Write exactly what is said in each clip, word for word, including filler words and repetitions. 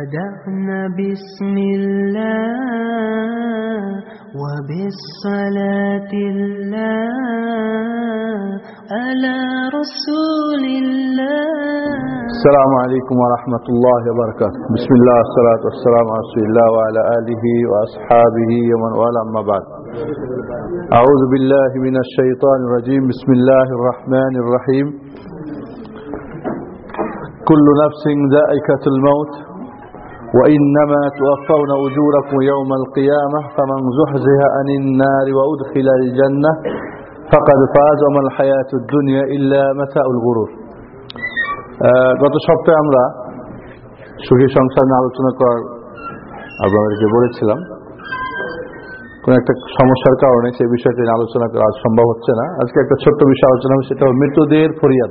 بدأنا بسم الله وبالصلاة الله على رسول الله. السلام عليكم ورحمة الله وبركاته. بسم الله والصلاة والسلام على رسول الله وعلى آله وأصحابه ومن والاه، أما بعد. أعوذ بالله من الشيطان الرجيم. بسم الله الرحمن الرحيم. كل نفس ذائقة الموت وإنما توفون أجوركم يوم القيامة فمن زحزح عن النار وأدخل الجنة فقد فاز وما الحياة الدنيا إلا متاع الغرور. গত সপ্তাহে আমরা সুখী সংসার নিয়ে আলোচনা করার আপনাদেরকে বলেছিলাম। কোন একটা সমস্যার কারণে সেই বিষয়টি নিয়ে আলোচনা করা সম্ভব হচ্ছে না। আজকে একটা ছোট্ট বিষয় আলোচনা হবে, সেটা হল মৃতদের ফরিয়াদ।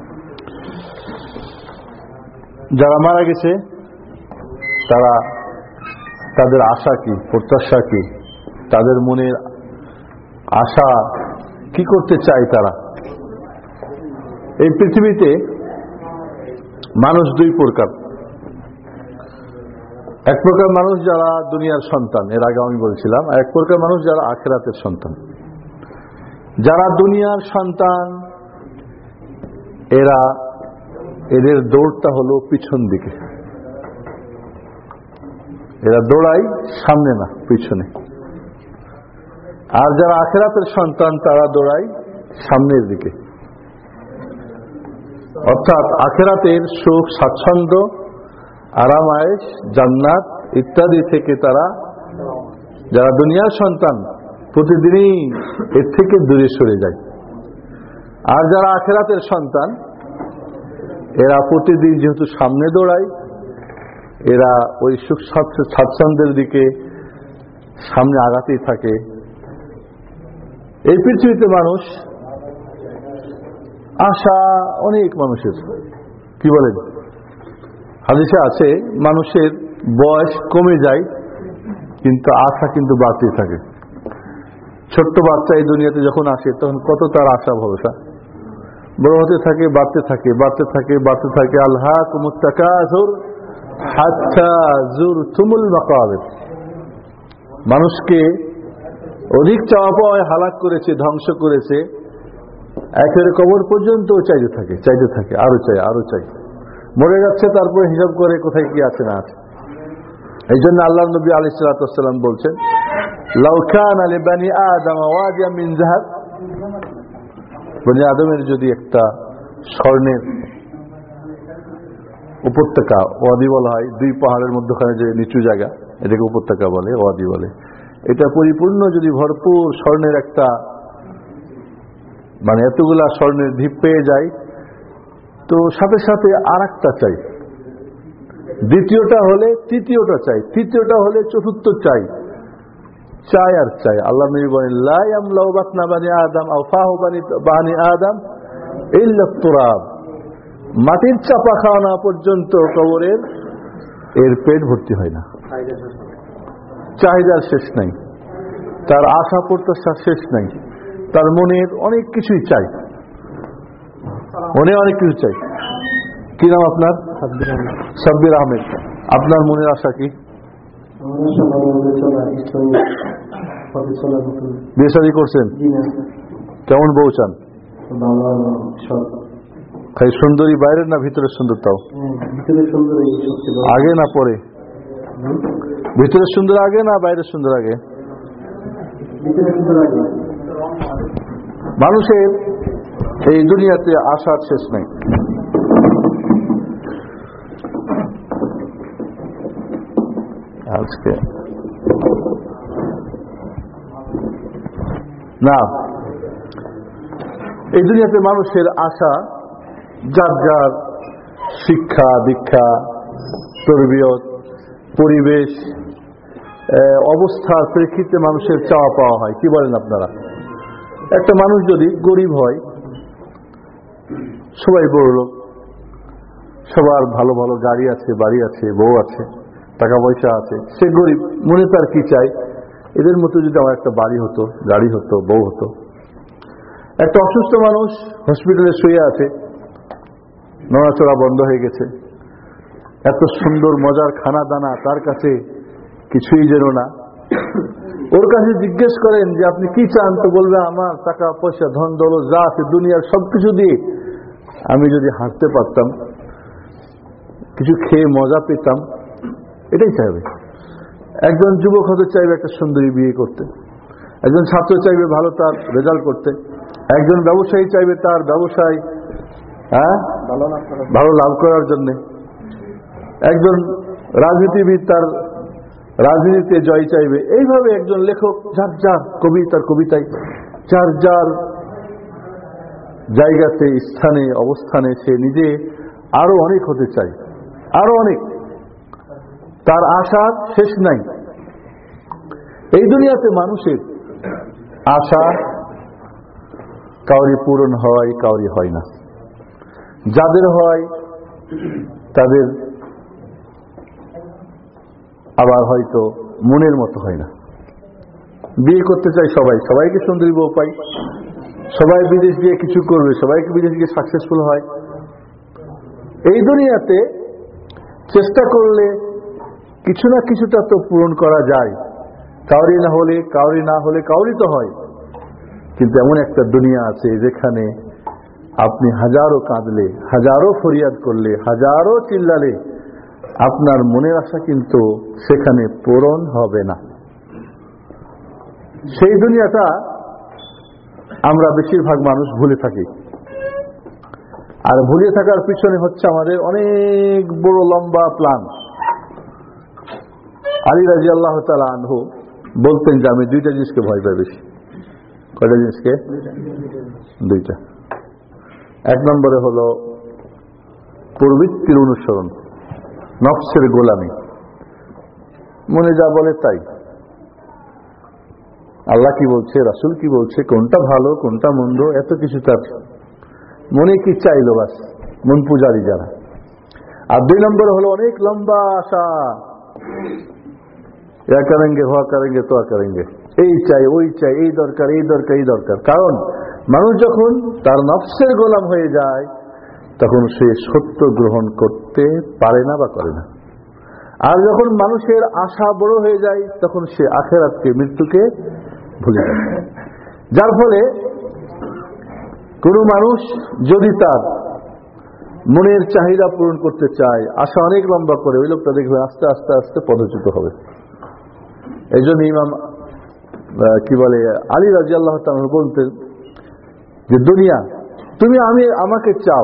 যারা মারা গেছে তারা তাদের আশা কি, প্রত্যাশা কি, তাদের মনের আশা কি করতে চায় তারা। এই পৃথিবীতে মানুষ দুই প্রকার। এক প্রকার মানুষ যারা দুনিয়ার সন্তান, এর আগে আমি বলছিলাম, আর এক প্রকার মানুষ যারা আখিরাতের সন্তান। যারা দুনিয়ার সন্তান এরা এদের দৌড়টা হলো পিছন দিকে, এরা দৌড়ায় সামনে না পিছনে। আর যারা আখিরাতের সন্তান তারা দৌড়ায় সামনের দিকে, অর্থাৎ আখিরাতের সুখ, স্বাচ্ছন্দ্য, আরাম আয়েশ, জান্নাত ইত্যাদি থেকে তারা, যারা দুনিয়ার সন্তান, প্রতিদিনই এর থেকে দূরে সরে যায়। আর যারা আখিরাতের সন্তান এরা প্রতিদিন যেহেতু সামনে দৌড়ায়, এরা ওই সুখ স্বাচ্ছন্দ্যের দিকে সামনে আগাতেই থাকে। এই পৃথিবীতে মানুষ আশা অনেক মানুষের, কি বলেন, হাদিসে আছে মানুষের বয়স কমে যায় কিন্তু আশা কিন্তু বাড়তে থাকে। ছোট্ট বাচ্চা এই দুনিয়াতে যখন আসে তখন কত তার আশা ভরসা, বড় হতে থাকে, বাড়তে থাকে, বাড়তে থাকে, বাড়তে থাকে। আলহাকুমুত তাকাসুর হাত্তা যুরতুমুল মাকাবির। মানুষকে অধিক চাওয়া পাওয়ায় হালাক করেছে, ধ্বংস করেছে। একেবারে কবর পর্যন্ত চাইতে থাকে, চাইতে থাকে, আরো চাই, আরো চাই। মরে যাচ্ছে, তারপরে হিসাব করে কোথায় কি আছে না আছে। এই জন্য আল্লাহ নবী আলাইহিস সালাতু ওয়াস সালাম বলছেন, লাউ কানা লিবানি আদম ওয়াদিয়া মিন যাহাব, বনি আদমের যদি একটা স্বর্ণের উপত্যকা, ওয়াদি বলা হয়, দুই পাহাড়ের মধ্যখানে যে নিচু জায়গা, এটাকে উপত্যকা বলে, ওয়াদি বলে, এটা পরিপূর্ণ যদি ভরপুর স্বর্ণের একটা, মানে এতগুলা স্বর্ণের ঢিপ পেয়ে যায়, তো সাথে সাথে আর একটা চাই, দ্বিতীয়টা হলে তৃতীয়টা চাই, তৃতীয়টা হলে চতুর্থ চাই, চাই আর চাই। আল্লাহ নবী বলেন, লা ইয়ামলাউ বাতনা বানি আদম আও ফাহু বানি বানি আদম ইল্লা তুরাব। মাটির চাপা খাওয়া না পর্যন্ত কবরের এর পেট ভর্তি হয় না। চাহিদার শেষ নাই, তার আশা প্রত্যাশার শেষ নাই, তার মনের অনেক কিছুই চাই, মনে অনেক কিছু চাই। কি নাম আপনার? সাব্বির আহমেদ। আপনার মনের আশা কি? বিয়ে শাদী করছেন? কেমন বউ চান? খালি সুন্দরী বাইরের না ভিতরের সুন্দর? তাও আগে না পরে? ভিতরের সুন্দর আগে না বাইরের সুন্দর আগে? মানুষের এই দুনিয়াতে আশার শেষ নেই। আজকে না, এই দুনিয়াতে মানুষের আশা যার যার শিক্ষা দীক্ষা, তরবিয়ত, পরিবেশ, অবস্থার প্রেক্ষিতে মানুষের চাওয়া পাওয়া হয়। কি বলেন আপনারা? একটা মানুষ যদি গরিব হয়, সবাই বড় লোক, সবার ভালো ভালো গাড়ি আছে, বাড়ি আছে, বউ আছে, টাকা পয়সা আছে, সে গরিব, মনে তার কি চাই, এদের মতো যদি আমার একটা বাড়ি হতো, গাড়ি হতো, বউ হতো। একটা অসুস্থ মানুষ হসপিটালে শুয়ে আছে, নড়াচড়া বন্ধ হয়ে গেছে, এত সুন্দর মজার খানা দানা তার কাছে কিছুই যেন না। ওর কাছে জিজ্ঞেস করেন যে আপনি কি চান, তো বলবে আমার টাকা পয়সা ধন দৌলত যা আছে দুনিয়ার সবকিছু দিয়ে আমি যদি হাঁটতে পারতাম, কিছু খেয়ে মজা পেতাম, এটাই চাইবে। একজন যুবক হতে চাইবে একটা সুন্দরী বিয়ে করতে, একজন ছাত্র চাইবে ভালো তার রেজাল্ট করতে, একজন ব্যবসায়ী চাইবে তার ব্যবসায় হ্যাঁ ভালো লাভ করার জন্য, একজন রাজনীতিবিদ তার রাজনীতিতে জয় চাইবে। এইভাবে একজন লেখক যার যার কবি তার কবিতায়, যার যার জায়গাতে স্থানে অবস্থানে সে নিজে আরো অনেক হতে চায়, আরো অনেক, তার আশার শেষ নাই। এই দুনিয়াতে মানুষের আশা কাউরি পূরণ হয়, কাউরি হয় না। যাদের হয় তাদের আবার হয়তো মনের মতো হয় না। বিয়ে করতে চাই সবাই, সবাইকে সুন্দরী বউ পাই, সবাই বিদেশ গিয়ে কিছু করবে, সবাইকে বিদেশ গিয়ে সাকসেসফুল হয়। এই দুনিয়াতে চেষ্টা করলে কিছু না কিছুটা তো পূরণ করা যায়, কাউরি না হলে কাউরি না হলে কাউরি তো হয়। কিন্তু এমন একটা দুনিয়া আছে যেখানে আপনি হাজারো কাঁদলে, হাজারো ফরিয়াদ করলে, হাজারো চিল্লালে আপনার মনের আশা কিন্তু সেখানে পূরণ হবে না। সেই দুনিয়াটা আমরা বেশিরভাগ মানুষ ভুলে থাকি। আর ভুলে থাকার পিছনে হচ্ছে আমাদের অনেক বড় লম্বা প্ল্যান। আলী রাদিয়াল্লাহু তাআলা আনহু বলতেন যে আমি দুইটা জিনিসকে ভয় পাই বেশি। কয়টা জিনিসকে? দুইটা। এক নম্বরে হলো প্রবৃত্তির অনুসরণ, নফসের গোলামি, মনে যা বলে তাই। আল্লাহ কি বলছে, রাসূল কি বলছে, কোনটা ভালো কোনটা মন্দ এত কিছু তার মনে কি চাইলো বাস, মন পূজারী যারা। আর দুই নম্বরে হলো অনেক লম্বা আশা, ইয়া করেঙ্গে হুয়া করেঙ্গে তোয়া করেঙ্গে, এই চাই ওই চাই, এই দরকার এই দরকার এই দরকার। কারণ মানুষ যখন তার নফসের গোলাম হয়ে যায় তখন সে সত্য গ্রহণ করতে পারে না বা করে না। আর যখন মানুষের আশা বড় হয়ে যায় তখন সে আখিরাতকে, মৃত্যুকে ভুলে যায়। যার ফলে কোন মানুষ যদি তার মনের চাহিদা পূরণ করতে চায়, আশা অনেক লম্বা করে, ওই লোকটা দেখবে আস্তে আস্তে আস্তে পদচ্যুত হবে। এই জন্য ইমাম কি বলে আলী রাদিয়াল্লাহু তাআলা বলতেন যে দুনিয়া তুমি আমি আমাকে চাও,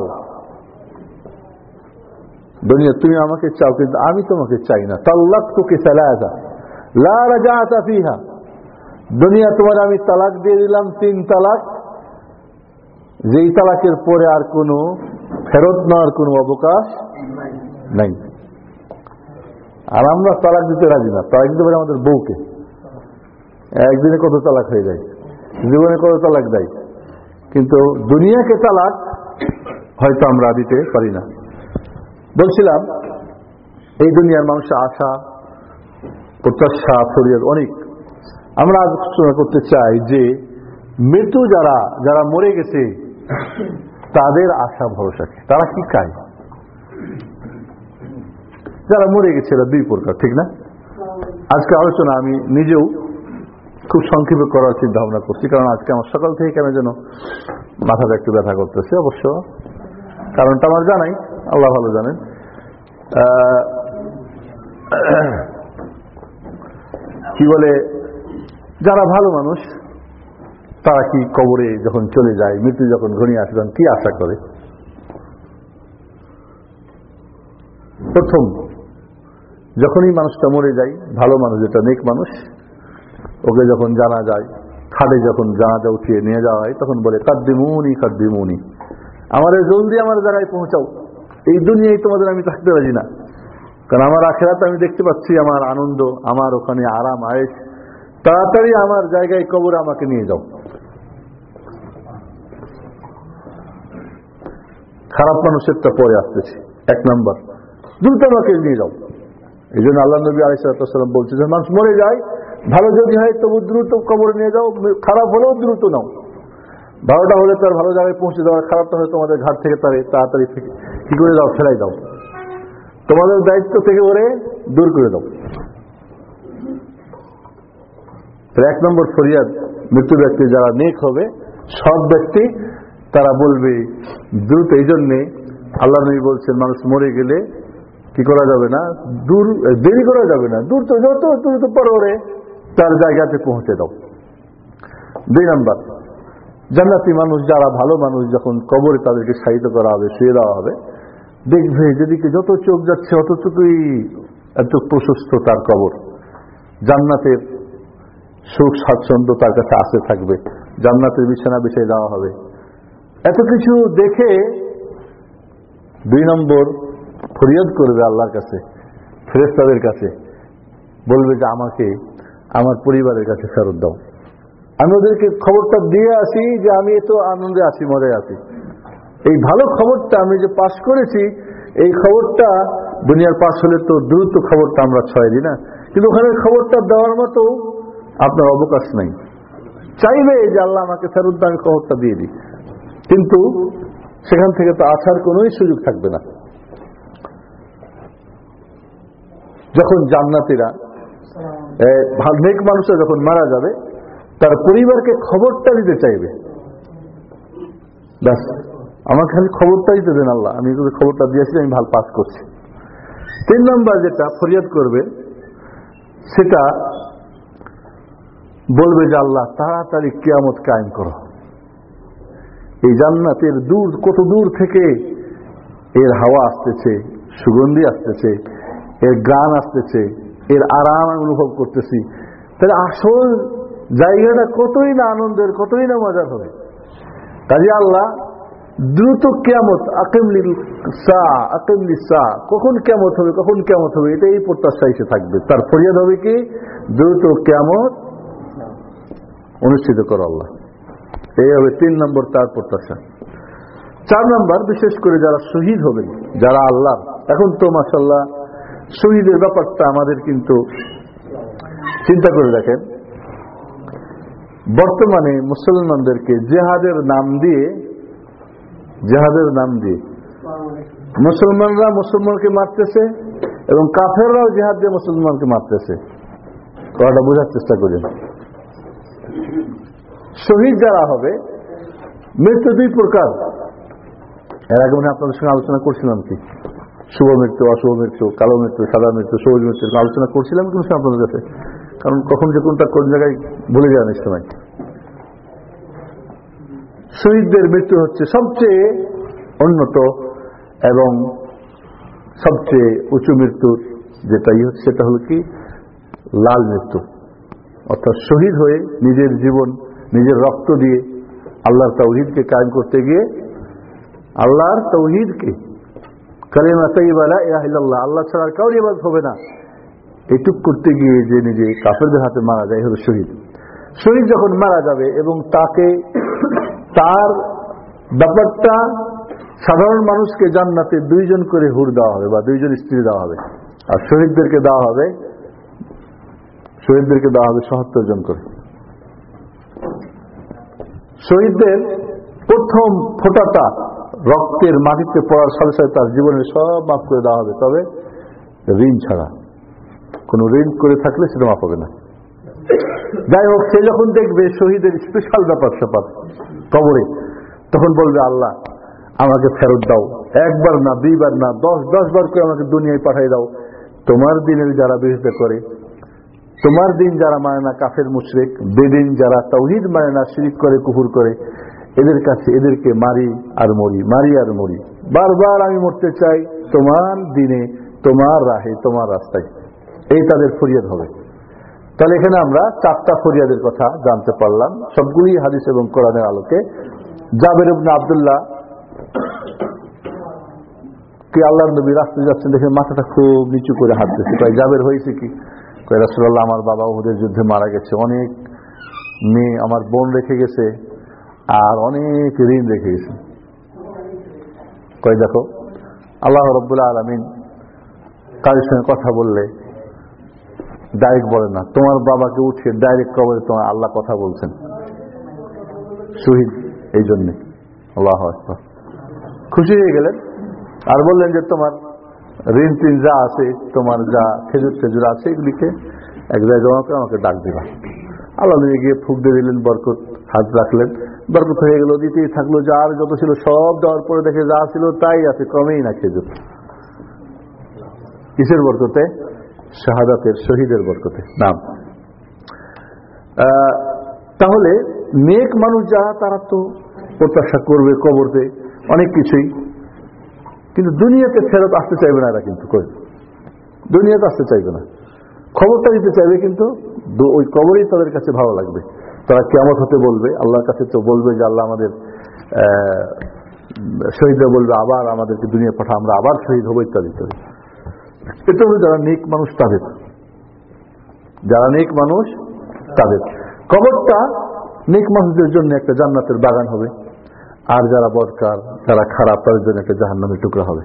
দুনিয়া তুমি আমাকে চাও কিন্তু আমি তোমাকে চাই না। তাল্লাকতুকি সালাসা লা রাজাআতা ফিহা, দুনিয়া তোমার আমি তালাক দিয়ে দিলাম, তিন তালাক, যেই তালাকের পরে আর কোনো ফেরত নেওয়ার কোনো অবকাশ নাই। আর আমরা তালাক দিতে রাজি না। তালাক দিতে পারি আমাদের বউকে, একদিনে কত তালাক হয়ে যায়, জীবনে কত তালাক দেয়, কিন্তু দুনিয়াকে তালাক হয়তো আমরা দিতে পারি না। বলছিলাম এই দুনিয়ার মানুষের আশা প্রত্যাশা ফরিয়াদ অনেক। আমরা আলোচনা করতে চাই যে মৃত্যু যারা যারা মরে গেছে তাদের আশা ভরসা কি, তারা কি চায়? যারা মরে গেছে এরা দুই প্রকার, ঠিক না? আজকে আলোচনা আমি নিজেও খুব সংক্ষেপে করার চিন্তা ভাবনা করছি, কারণ আজকে আমার সকাল থেকে কেন যেন মাথাটা একটু ব্যথা করতেছে। অবশ্য কারণটা আমার জানাই, আল্লাহ ভালো জানেন। কি বলে, যারা ভালো মানুষ তারা কি কবরে যখন চলে যায়, মৃত্যু যখন ঘনিয়ে আসে তখন কি আশা করে? প্রথম যখনই মানুষটা মরে যায়, ভালো মানুষ যেটা নেক মানুষ, ওকে যখন জানা যায়, খাটে যখন জানাজা উঠিয়ে নিয়ে যাওয়া হয় তখন বলে কাদ্দিমুনি কাদ্দিমুনি, আমাদের জলদি আমার জায়গায় পৌঁছাও, এই দুনিয়ায় তোমাদের আমি থাকতে রাজি না। কারণ আমার আখিরাত আমি দেখতে পাচ্ছি, আমার আনন্দ, আমার ওখানে আরাম আয়েশ, তাড়াতাড়ি আমার জায়গায় কবরে আমাকে নিয়ে যাও। খারাপ মানুষেরটা পরে আসতেছে। এক নম্বর, দ্রুত আমাকে নিয়ে যাও। এই জন্য আল্লাহ নবী আলাইহিস সালাম বলছে যে মানুষ মরে যায়, ভালো যদি হয় তবু দ্রুত কবরে নিয়ে যাও, খারাপ হলেও দ্রুত নাও। ভালোটা হলে তার ভালো জায়গায় পৌঁছে দেওয়া, খারাপটা হলে তোমাদের ঘাট থেকে তারে তাড়াতাড়ি কি করে দাও, ফেলাই দাও। তোমাদের দায়িত্ব থেকে ওরে দূর করে দাও। এক নম্বর ফরিয়াদ মৃত্যু ব্যক্তি যারা নেক হবে, সৎ ব্যক্তি, তারা বলবে দ্রুত। এই জন্যে আল্লাহ নবী বলছেন মানুষ মরে গেলে কি করা যাবে না, দূর দেরি করা যাবে না, দূর তো যত দ্রুত পারো ওরে তার জায়গাতে পৌঁছে দাও। দুই নম্বর, জান্নাতি মানুষ যারা ভালো মানুষ যখন কবরে তাদেরকে শায়িত করা হবে, শুয়ে দেওয়া হবে, দেখবে যেদিকে যত চোখ যাচ্ছে অতটুকুই এত প্রশস্ত তার কবর। জান্নাতের সুখ স্বাচ্ছন্দ্য তার কাছে আসতে থাকবে, জান্নাতের বিছানা বিছিয়ে দেওয়া হবে। এত কিছু দেখে দুই নম্বর ফরিয়াদ করবে আল্লাহর কাছে, ফেরেশতাদের কাছে, বলবে যে আমাকে আমার পরিবারের কাছে ফেরত দাও। আমি ওদেরকে খবরটা দিয়ে আসি যে আমি এত আনন্দে আছি, মজায় আছি। এই ভালো খবরটা আমি যে পাশ করেছি, এই খবরটা দুনিয়ার পাশ হলে তো দ্রুত খবরটা আমরা ছয় দিই না, কিন্তু ওখানে খবরটা দেওয়ার মতো আপনার অবকাশ নাই। চাইবে যে আল্লাহ আমাকে ফেরত দাও, আমি খবরটা দিয়ে দিই, কিন্তু সেখান থেকে তো আসার কোনোই সুযোগ থাকবে না। যখন জান্নাতীরা নেক মানুষরা যখন মারা যাবে, তার পরিবারকে খবরটা দিতে চাইবে, ব্যাস আমাকে খালি খবরটা দিতে দেন আল্লাহ, আমি খবরটা দিয়েছি, আমি ভালো পাস করছি। তিন নম্বর যেটা ফরিয়াদ করবে, সেটা বলবে যে আল্লাহ তাড়াতাড়ি কিয়ামত কায়েম করো। এই জান্নাতের দূর, কত দূর থেকে এর হাওয়া আসতেছে, সুগন্ধি আসতেছে, এর গান আসতেছে, এর আরাম অনুভব করতেছি, তাহলে আসল জায়গাটা কতই না আনন্দের, কতই না মজার হবে। কাজে আল্লাহ দ্রুত কিয়ামত, আকিমলিল সা আকিমলিস সা, কখন কিয়ামত হবে, কখন কিয়ামত হবে, এটাই প্রত্যাশা এসে থাকবে। তার ফরিয়াদ হবে কি, দ্রুত কিয়ামত অনুষ্ঠিত করো আল্লাহ। এই হবে তিন নম্বর তার প্রত্যাশা। চার নম্বর, বিশেষ করে যারা শহীদ হবেন, যারা আল্লাহ, এখন তো মাশাআল্লাহ শহীদের ব্যাপারটা আমাদের কিন্তু চিন্তা করে দেখেন, বর্তমানে মুসলমানদেরকে জেহাদের নাম দিয়ে জেহাদের নাম দিয়ে মুসলমানরা মুসলমানকে মারতেছে এবং কাফেররাও জেহাদ দিয়ে মুসলমানকে মারতেছে। কথাটা বোঝার চেষ্টা করেন। শহীদ যারা হবে, মৃত্যু দুই প্রকার। এর আগে মানে আপনাদের সঙ্গে আলোচনা করছিলাম কি, শুভ মৃত্যু, অশুভ মৃত্যু, কালো মৃত্যু, সাদা মৃত্যু, সবুজ মৃত্যু আলোচনা করছিলাম কিন্তু আপনাদের কাছে, কারণ কখন যে কোনটা কোন জায়গায় ভুলে যান এই সময়। শহীদদের মৃত্যু হচ্ছে সবচেয়ে উন্নত এবং সবচেয়ে উঁচু মৃত্যুর যেটাই হচ্ছে, সেটা হলো কি লাল মৃত্যু। অর্থাৎ শহীদ হয়ে নিজের জীবন, নিজের রক্ত দিয়ে আল্লাহর তাওহীদকে কায়েম করতে গিয়ে, আল্লাহর তাওহীদকে, কালিমা তাইয়্যিবা লা ইলাহা ইল্লাল্লাহ, আল্লাহ ছাড়া কারোর ইবাদত হবে না, এইটুক করতে গিয়ে যে নিজে কাফেরদের হাতে মারা যায়, হলো শহীদ। শহীদ যখন মারা যাবে এবং তাকে, তার ব্যাপারটা সাধারণ মানুষকে জান্নাতে দুইজন করে হুর দেওয়া হবে বা দুইজন স্ত্রী দেওয়া হবে, আর শহীদদেরকে দেওয়া হবে শহীদদেরকে দেওয়া হবে সত্তর জন করে। শহীদদের প্রথম ফোঁটাটা রক্তের মাটিতে পড়ার সাথে সাথে তার জীবনের সব মাফ করে দেওয়া হবে, তবে ঋণ ছাড়া। কোন ঋণ করে থাকলে সেটা মাফ হবে না। যাই হোক, সে যখন দেখবে শহীদের স্পেশাল ব্যাপার স্যাপার কবরে, তখন বলবে আল্লাহ আমাকে ফেরত দাও, একবার না, দুইবার না, দশ দশ বার করে আমাকে দুনিয়ায় পাঠিয়ে দাও। তোমার দিনের যারা বিরোধিতা করে, তোমার দিন যারা মানে না, কাফের মুশরিক, বেদিন যারা তাওহীদ মানে না, শিরক করে, কুফর করে, এদের কাছে এদেরকে মারি আর মরি, মারি আর মরি, বারবার আমি মরতে চাই তোমার দিনে, তোমার রাহে, তোমার রাস্তায়। এই তাদের ফরিয়াদ হবে। তাহলে এখানে আমরা চারটা ফরিয়াদের কথা জানতে পারলাম, সবগুলি হাদিস এবং কোরআনের আলোকে। জাবের ইবনে আব্দুল্লাহ কি আল্লাহর নবী রাস্তায় যাচ্ছেন, দেখে মাথাটা খুব নিচু করে হাঁটতেছে। কয় জাবের হয়েছে কি? কয় রাসূলুল্লাহ আমার বাবা উহুদের যুদ্ধে মারা গেছে, অনেক মেয়ে আমার বোন রেখে গেছে, আর অনেক ঋণ রেখে গেছে। কয় দেখো আল্লাহ রাব্বুল আলামিন কারোর সঙ্গে কথা বললে ডাইরেক্ট বলে না, তোমার বাবাকে উঠে ডাইরেক্ট কবরে তোমার আল্লাহ কথা বলছেন। শহীদ এই জন্যে। আল্লাহু আকবার। খুশি হয়ে গেলেন আর বললেন যে তোমার ঋণ টিন যা আছে, তোমার যা খেজুর খেজুর আছে, এগুলিকে এক জায়গায় আমাকে আমাকে ডাক দিবা। আল্লাহ নিয়ে গিয়ে ফুক দিয়ে দিলেন, বরকত হাত রাখলেন, বরকত হয়ে গেল, দিতেই থাকলো। যার যত ছিল সব দেওয়ার পরে দেখে যা ছিল তাই আছে, কমেই না খেজুর। কিসের বরকতে? শাহাদাতের, শহীদের বরকতে। নাম তাহলে নেক মানুষ যারা, তারা তো প্রত্যাশা করবে কবরতে অনেক কিছুই, কিন্তু দুনিয়াতে ফেরত আসতে চাইবে না। এরা কিন্তু দুনিয়াতে আসতে চাইবে না, খবরটা দিতে চাইবে, কিন্তু ওই কবরই তাদের কাছে ভালো লাগবে। তারা কিয়ামত হতে বলবে, আল্লাহর কাছে তো বলবে যে আল্লাহ আমাদের শহীদরা বলবে আবার আমাদেরকে দুনিয়া পাঠা, আমরা আবার শহীদ হবো ইত্যাদি ইত্যাদি। এটা হলো যারা নেক মানুষ তাদের, যারা নেক মানুষ তাদের কবরটা নেক মানুষদের জন্য একটা জান্নাতের বাগান হবে, আর যারা বদকার, যারা খারাপ, তাদের জন্য একটা জাহান্নামের টুকরা হবে।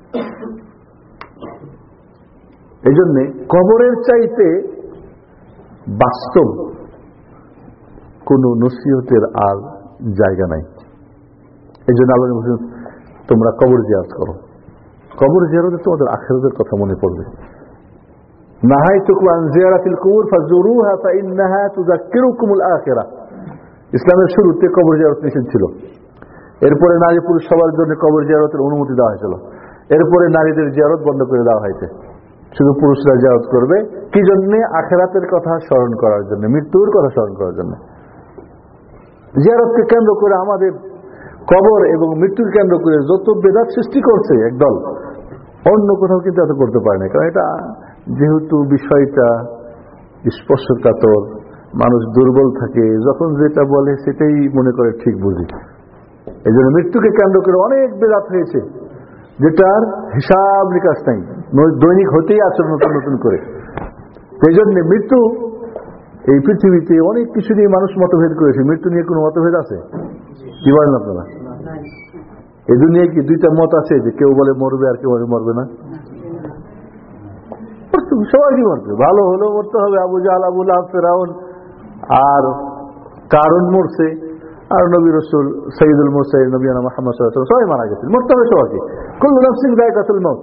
এই জন্যে কবরের চাইতে বাস্তব কোন নসিহতের আর জায়গা নাই। এই জন্য আল্লাহ বলেছেন তোমরা কবর জিয়ারত করো। কবর জিয়ারতে তোমাদের আখিরাতের কথা মনে পড়বে। নাহাইতুকুম আন জিয়ারাতিল কুবুর ফাজুরুহা ফাইন্নাহা তুযাক্কিরুকুমুল আখিরাহ। ইসলামের শুরুতে কবর জিয়ারত নিষেধ ছিল। এরপরে নারী পুরুষ সবার জন্য কবর জিয়ারতের অনুমতি দেওয়া হয়েছিল। এরপরে নারীদের জিয়ারত বন্ধ করে দেওয়া হয়েছে, শুধু পুরুষরা জিয়ারত করবে। কি জন্য? আখিরাতের কথা স্মরণ করার জন্য, মৃত্যুর কথা স্মরণ করার জন্য। জিয়ারতকে কেন্দ্র করে আমাদের কবর এবং মৃত্যুর কেন্দ্র করে যত বেদাত সৃষ্টি করছে একদল, অন্য কোথাও কিন্তু এত করতে পারে না। কারণ এটা যেহেতু বিষয়টা স্পর্শকাতর, মানুষ দুর্বল থাকে, যখন যেটা বলে সেটাই মনে করে ঠিক বুঝি। এই জন্য মৃত্যুকে কেন্দ্র করে অনেক বেদাত হয়েছে, যেটার হিসাব নিকাশ নাই, দৈনিক হতেই আছে নতুন নতুন করে। সেই জন্য মৃত্যু, এই পৃথিবীতে অনেক কিছু নিয়ে মানুষ মতভেদ করেছে। মৃত্যু নিয়ে কোনো মতভেদ আছে? কি বলেন আপনারা? এই দুনিয়ায় কি দুইটা মত আছে, যে কেউ বলে মরবে আর কেউ বলে মরবে না? সবাই কি মরবে, ভালো হলেও মরতে হবে। আবু জাহল, আবু লাহাব, ফিরআউন আর কারুন মরছে, আর নবী রাসূল সাইয়্যিদুল মুরসালিন নবিয়ানা মুহাম্মদ সাল্লাল্লাহু আলাইহি ওয়াসাল্লাম সবাই মারা গেছেন, মরতে হবে সবাইকে। কুল্লু নাফসিন যায়কাতুল মাউত।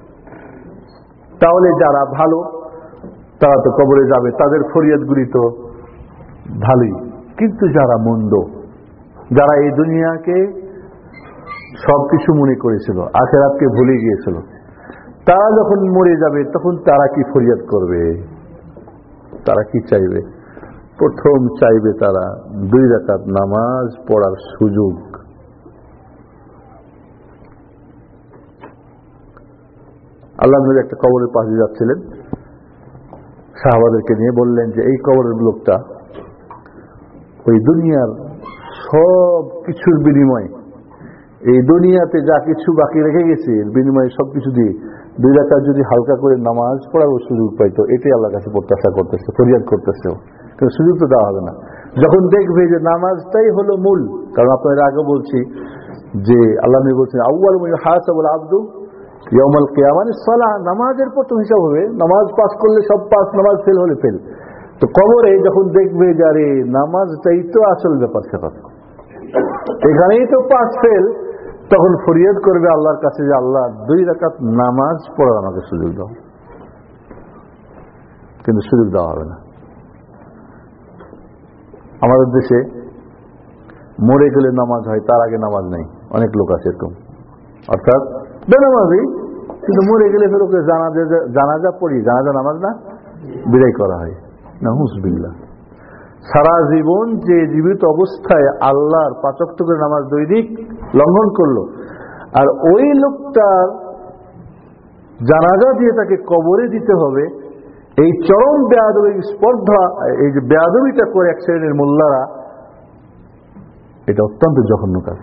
তাহলে যারা ভালো তারা তো কবরে যাবে, তাদের ফরিয়াদগুলি তো ভালোই। কিন্তু যারা মন্দ, যারা এই দুনিয়াকে সবকিছু মনে করেছিল, আখিরাতকে ভুলে গিয়েছিল, তারা যখন মরে যাবে তখন তারা কি ফরিয়াদ করবে? তারা কি চাইবে? প্রথম চাইবে তারা দুই রাকাত নামাজ পড়ার সুযোগ। আল্লাহ নবী একটা কবরের পাশে যাচ্ছিলেন, সাহাবাদেরকে নিয়ে বললেন যে এই কবরের লোকটা ওই দুনিয়ার সব কিছুর বিনিময়ে, এই দুনিয়াতে যা কিছু বাকি রেখে গেছে এর বিনিময়ে সবকিছু দিয়ে দুই রাকাত যদি হালকা করে নামাজ পড়ার সুযোগ পাইতো, এটাই আল্লাহর কাছে প্রত্যাশা করতেছে, ফরিয়াদ করতেছে। কিন্তু সুযোগ তো দেওয়া হবে না। যখন দেখবে যে নামাজটাই হলো মূল, কারণ আপনাদের আগে বলছি যে আল্লাহ নবী বলছেন আউয়াল মা ইউহাসাবুল আবদু ইয়াউমাল কিয়ামাহ সালাহ, নামাজের প্রথম হিসাব হবে। নামাজ পাস করলে সব পাস, নামাজ ফেল হলে ফেল। তো কবরে যখন দেখবে যে আরে নামাজটাই তো আসল ব্যাপার, সেটা এখানেই তো পাস ফেল, তখন ফরিয়াদ করবে আল্লাহর কাছে যে আল্লাহ দুই রাকাত নামাজ পড়ার আমাকে সুযোগ দাও। কিন্তু সুযোগ দেওয়া হবে না। আমাদের দেশে মরে গেলে নামাজ হয়, তার আগে নামাজ নেই। অনেক লোক আছে এরকম, অর্থাৎ বেনামাজি, কিন্তু মরে গেলে ফের ওকে জানাজা জানাজা পড়ি, জানাজা নামাজ না বিদায় করা হয়। নাউযুবিল্লাহ। সারা জীবন যে জীবিত অবস্থায় আল্লাহর পাঁচ ওয়াক্ত করে নামাজ দৈনিক লঙ্ঘন করলো, আর ওই লোকটার জানাজা দিয়ে তাকে কবরে দিতে হবে, এই চরম বেয়াদবি স্পর্ধা, এই যে বেয়াদবিটা করে এক শ্রেণীর মোল্লারা, এটা অত্যন্ত জঘন্য কাজ।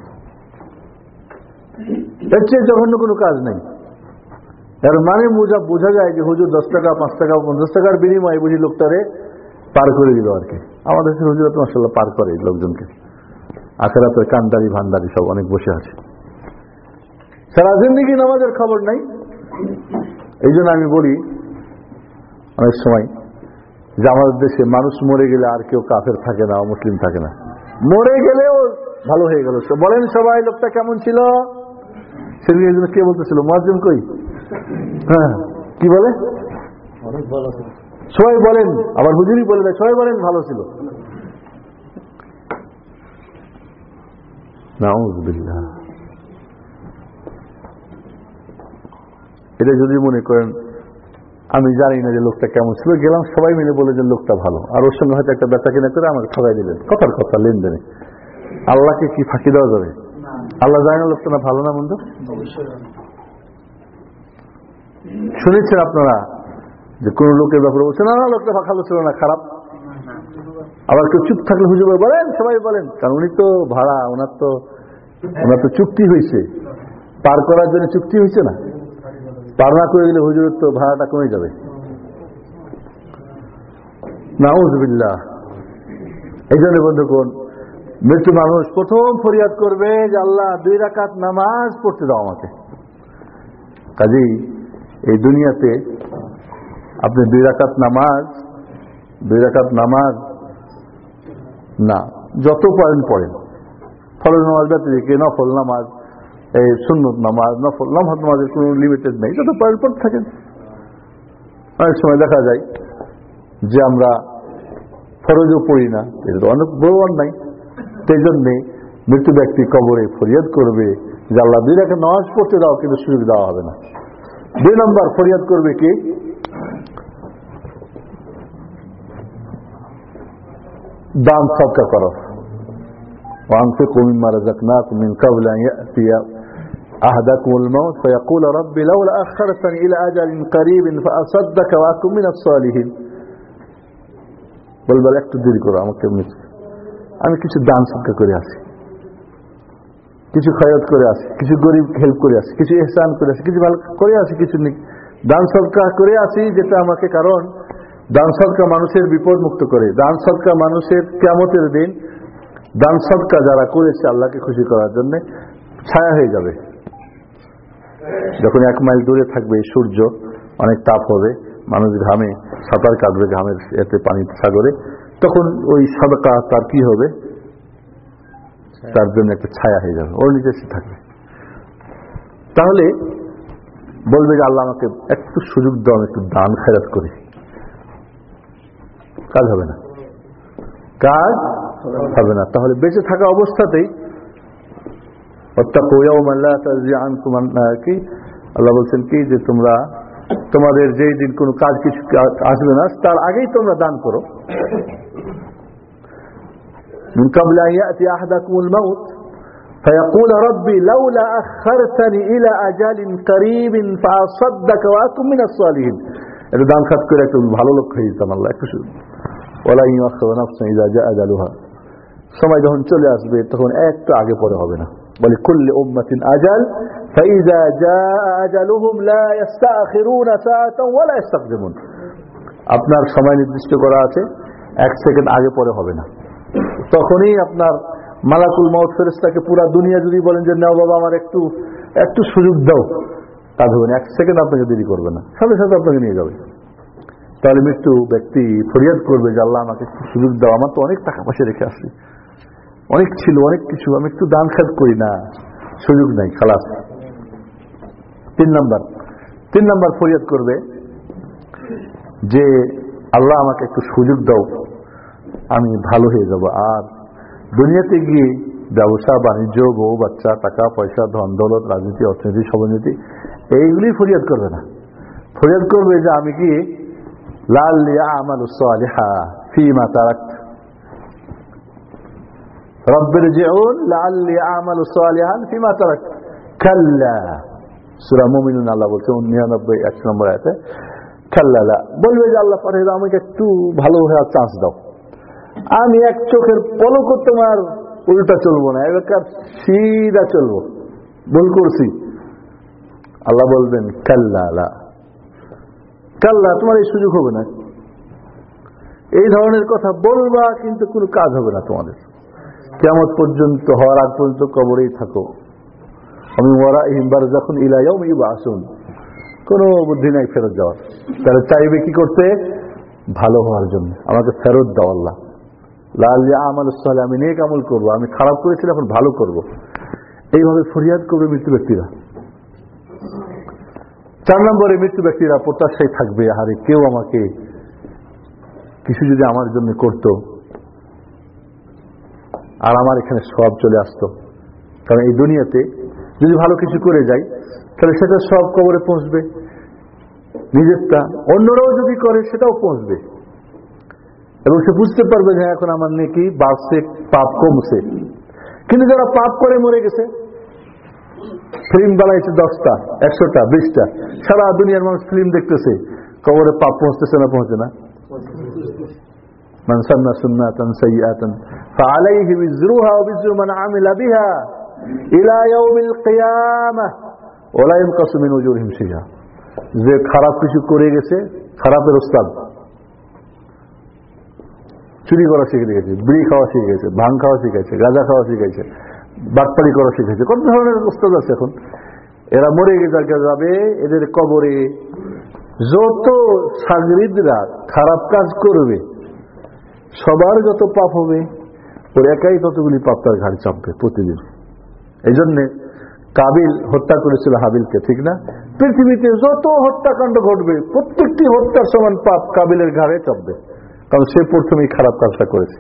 এর চেয়ে জঘন্য কোনো কাজ নেই। এর মানে বোঝা বোঝা যায় যে হুজুর দশ টাকা পাঁচ টাকা পঞ্চাশ টাকার বিনিময়ে বুঝি লোকটারে পার করে দিল আর কি। আমাদের দেশের হুজুর তো মাশাআল্লাহ পার করে লোকজনকে। আখেরাতের কান্ডারি ভান্ডারি সব অনেক বসে আছে, সারা জিন্দেগি নামাজের খবর নাই। এই জন্য আমি বলি অনেক সময় যে আমাদের দেশে মানুষ মরে গেলে আর কেউ কাফের থাকে না, মুসলিম থাকে না। মরে গেলেও ভালো হয়ে গেল। বলেন সবাই লোকটা কেমন ছিল? সেদিন কে বলতেছিল মুয়াজ্জিন কই? হ্যাঁ, কি বলে? সবাই বলেন, আবার হুজুরই বলে দেয় সবাই বলেন ভালো ছিল। নাউযুবিল্লাহ। এটা যদি মনে করেন আমি জানি না যে লোকটা কেমন ছিল, গেলাম সবাই মিলে বলে যে লোকটা ভালো, আর ওর সঙ্গে হয়তো একটা বেচা কিনা করে আমাকে ঠকাই দিলেন, কথার কথা লেনদেনে, আল্লাহকে কি ফাঁকি দেওয়া যাবে? আল্লাহ জানে না লোকটা না ভালো না মন্দ? শুনেছেন আপনারা যে কোন লোকের ব্যাপারে বলছে না না লোকটা ভালো ছিল না, খারাপ। আবার কেউ চুপ থাকলে হুজুর বলেন সবাই বলেন, কারণ উনি তো ভাড়া, ওনার তো ওনার তো চুক্তি হয়েছে, পার করার জন্য চুক্তি হয়েছে না, পার না করে দিলে হুজুরের তো ভাড়াটা কমে যাবে। নাউযুবিল্লাহ। এই জন্য বন্ধুগণ, মৃত্যু মানুষ প্রথম ফরিয়াদ করবে যে আল্লাহ দুই রাকাত নামাজ পড়তে দাও আমাকে। কাজেই এই দুনিয়াতে আপনি দুই রাকাত নামাজ দুই রাকাত নামাজ না যত পারেন পড়েন, ফরজ নামাজ ব্যতিরেকে নফল নামাজ, এই সুন্নত নামাজ, নফল নফল নামাজের কোনো লিমিটেড নেই, যত পারেন পড়তে থাকেন। অনেক সময় দেখা যায় যে আমরা ফরজও পড়ি না, এটা তো অনেক বড় অন্যায়। সেই জন্যে মৃত্যু ব্যক্তি কবরে ফরিয়াদ করবে যে আল্লাহ দুই রাকাত নামাজ পড়তে দাও, কিন্তু সুযোগ দেওয়া হবে না। দুই নম্বর ফরিয়াদ করবে কি? দান সদকা করো। وأنفقوا مما رزقناكم من قبل أن يأتي أحدكم الموت فيقول رب لولا أخرتني إلى أجل قريب فأصدق وأكن من الصالحين। বলবার একটু দেরি করো, আমাকে আমি কিছু দান সদকা করে আসি, কিছু খয়রাত করে আসি, কিছু গরিব হেল্প করে আসি, কিছু ইহসান করে আসি, কিছু ভালো করে আসি, কিছু দান সদকা করে আসি, যেটা আমাকে, কারণ দান সদকা মানুষের বিপদ মুক্ত করে। দান সদকা মানুষের কিয়ামতের দিন দান সদকা যারা করেছে আল্লাহকে খুশি করার জন্য ছায়া হয়ে যাবে। যখন এক মাইল দূরে থাকবে সূর্য, অনেক তাপ হবে, মানুষ ঘামে সাঁতার কাটবে ঘামের এতে পানি সাগরে, তখন ওই সদকা তার কি হবে, তার জন্য একটা ছায়া হয়ে যাবে, ওর নিচে সে থাকবে। তাহলে বলবে যে আল্লাহ আমাকে একটু সুযোগ দাও, একটু দান খেরাত করি। কাজ হবে না, কাজ হবে না। তাহলে বেঁচে থাকা অবস্থাতেই কি আল্লাহ বলছেন কি যে তোমরা তোমাদের যেই দিন কোনো কাজ কিছু আসবে না তার আগেই তোমরা দান করো। من قبل أن يأتي أحدكم الموت فيقول ربي لولا أخرتني إلى أجل قريب فأصدق وأكن من الصالحين। এটা দান খাত করে একটু ভালো লোক হয়ে যেতাম আল্লাহ একটু শুধু। ولا يؤخر نفسا إذا جاء أجلها। সময় যখন চলে আসবে তখন একটু আগে পরে হবে না। বলে كل أمة أجل فإذا جاء أجلهم لا يستأخرون ساعة ولا يستقدمون। আপনার সময় নির্দিষ্ট করা আছে, এক সেকেন্ড আগে পরে হবে না। তখনই আপনার মালাকুল মউত ফেরেশতাকে পুরা দুনিয়া যদি বলেন যে নাও বাবা আমার একটু একটু সুযোগ দাও, তা ধরুন এক সেকেন্ড আপনাকে দেরি করবে না, সাথে সাথে আপনাকে নিয়ে যাবে। তাহলে মৃত্যু ব্যক্তি ফরিয়াদ করবে যে আল্লাহ আমাকে একটু সুযোগ দাও, আমার তো অনেক টাকা পয়সা রেখে আসছি, অনেক ছিল অনেক কিছু, আমি একটু দান খাত করি না, সুযোগ নাই, খালাস। তিন নাম্বার তিন নাম্বার ফরিয়াদ করবে যে আল্লাহ আমাকে একটু সুযোগ দাও, আমি ভালো হয়ে যাব। আর দুনিয়াতে গিয়ে ব্যবসা বাণিজ্য, বউ বাচ্চা, টাকা পয়সা, ধন দৌলত, রাজনীতি, অর্থনীতি, সমাজনীতি এইগুলি ফরিয়াদ করবে না। ফরিয়াদ করবে যে আমি কি লাআল্লি আ'মালু সালিহান ফীমা তারাকত রব্বিরজিউন লাআল্লি আ'মালু সালিহান ফীমা তারাকত কাল্লা। সূরা মুমিনুন আল্লাহ বলছে নিরানব্বই এক নম্বর আয়াতে কাল্লা লা, বলবে যে আল্লাহ পারে আমাকে একটু ভালো হওয়ার চান্স দাও, আমি এক চোখের পলকও তোমার উল্টা চলবো না, এবার সিধা চলবো, ভুল করছি। আল্লাহ বলবেন কাল্লা লা, কাল্লা তোমার এই সুযোগ হবে না। এই ধরনের কথা বলবা কিন্তু কোনো কাজ হবে না তোমাদের, কিয়ামত পর্যন্ত হওয়ার আগ পর্যন্ত কবরেই থাকো। আমি ওয়ারাইহিম বারযাখুন ইলা ইয়াউমি ইউবআসুন, কোনো বুদ্ধি নাই ফেরত যাওয়ার। তাহলে চাইবে কি করতে? ভালো হওয়ার জন্য, আমাকে ফেরত দাও আল্লাহ, লাআল্লি আ'মালু সালিহান, আমি নেক আমল করবো, আমি খারাপ করেছি এখন ভালো করব। এইভাবে ফরিয়াদ করবে মৃত্যু ব্যক্তিরা। চার নম্বরে মৃত্যু ব্যক্তিরা প্রত্যাশায় থাকবে, আরে কেউ আমাকে কিছু যদি আমার জন্য করত আর আমার এখানে সব চলে আসতো। কারণ এই দুনিয়াতে যদি ভালো কিছু করে যাই তাহলে সেটা সব কবরে পৌঁছবে, নিজেরটা অন্যরাও যদি করে সেটাও পৌঁছবে, এবং সে বুঝতে পারবে যে এখন আমার নেকি বাড়ছে, পাপ কমছে। কিন্তু যারা পাপ করে মরে গেছে, ফিল্ম বানাইছে দশটা, একশোটা, বিশটা, সারা দুনিয়ার মানুষ ফিল্ম দেখতেছে, কবরে পাপ পৌঁছতেছে না? পৌঁছে না। মান সান্না সুন্নাতান সাইয়্যাতান ফাআলাইহি বিজরুহা ওয়া বিজরু মান আমিলা বিহা ইলা ইয়াউমিল কিয়ামাহ ওয়া লা ইয়ানকাসু মিন উজুরিহিম শাইআ। যে খারাপ কিছু করে গেছে, খারাপের ওস্তাদ, চুরি করা শিখে গেছে, বিড়ি খাওয়া শিখে গেছে, ভাং খাওয়া শিখেছে, গাঁজা খাওয়া শিখেছে, বাটপাড়ি করা শিখেছে, কত ধরনের ওস্তাদ আছে এখন। এরা মরে যাবে, এদের কবরে যত সাগরিদরা খারাপ কাজ করবে সবার যত পাপ হবে, ওর একাই ততগুলি পাপ তার ঘাড়ে চাপবে প্রতিদিন। এই জন্যে কাবিল হত্যা করেছিল হাবিলকে, ঠিক না? পৃথিবীতে যত হত্যাকাণ্ড ঘটবে প্রত্যেকটি হত্যার সমান পাপ কাবিলের ঘাড়ে চাপবে, কারণ সে প্রথমেই খারাপ কাজটা করেছে।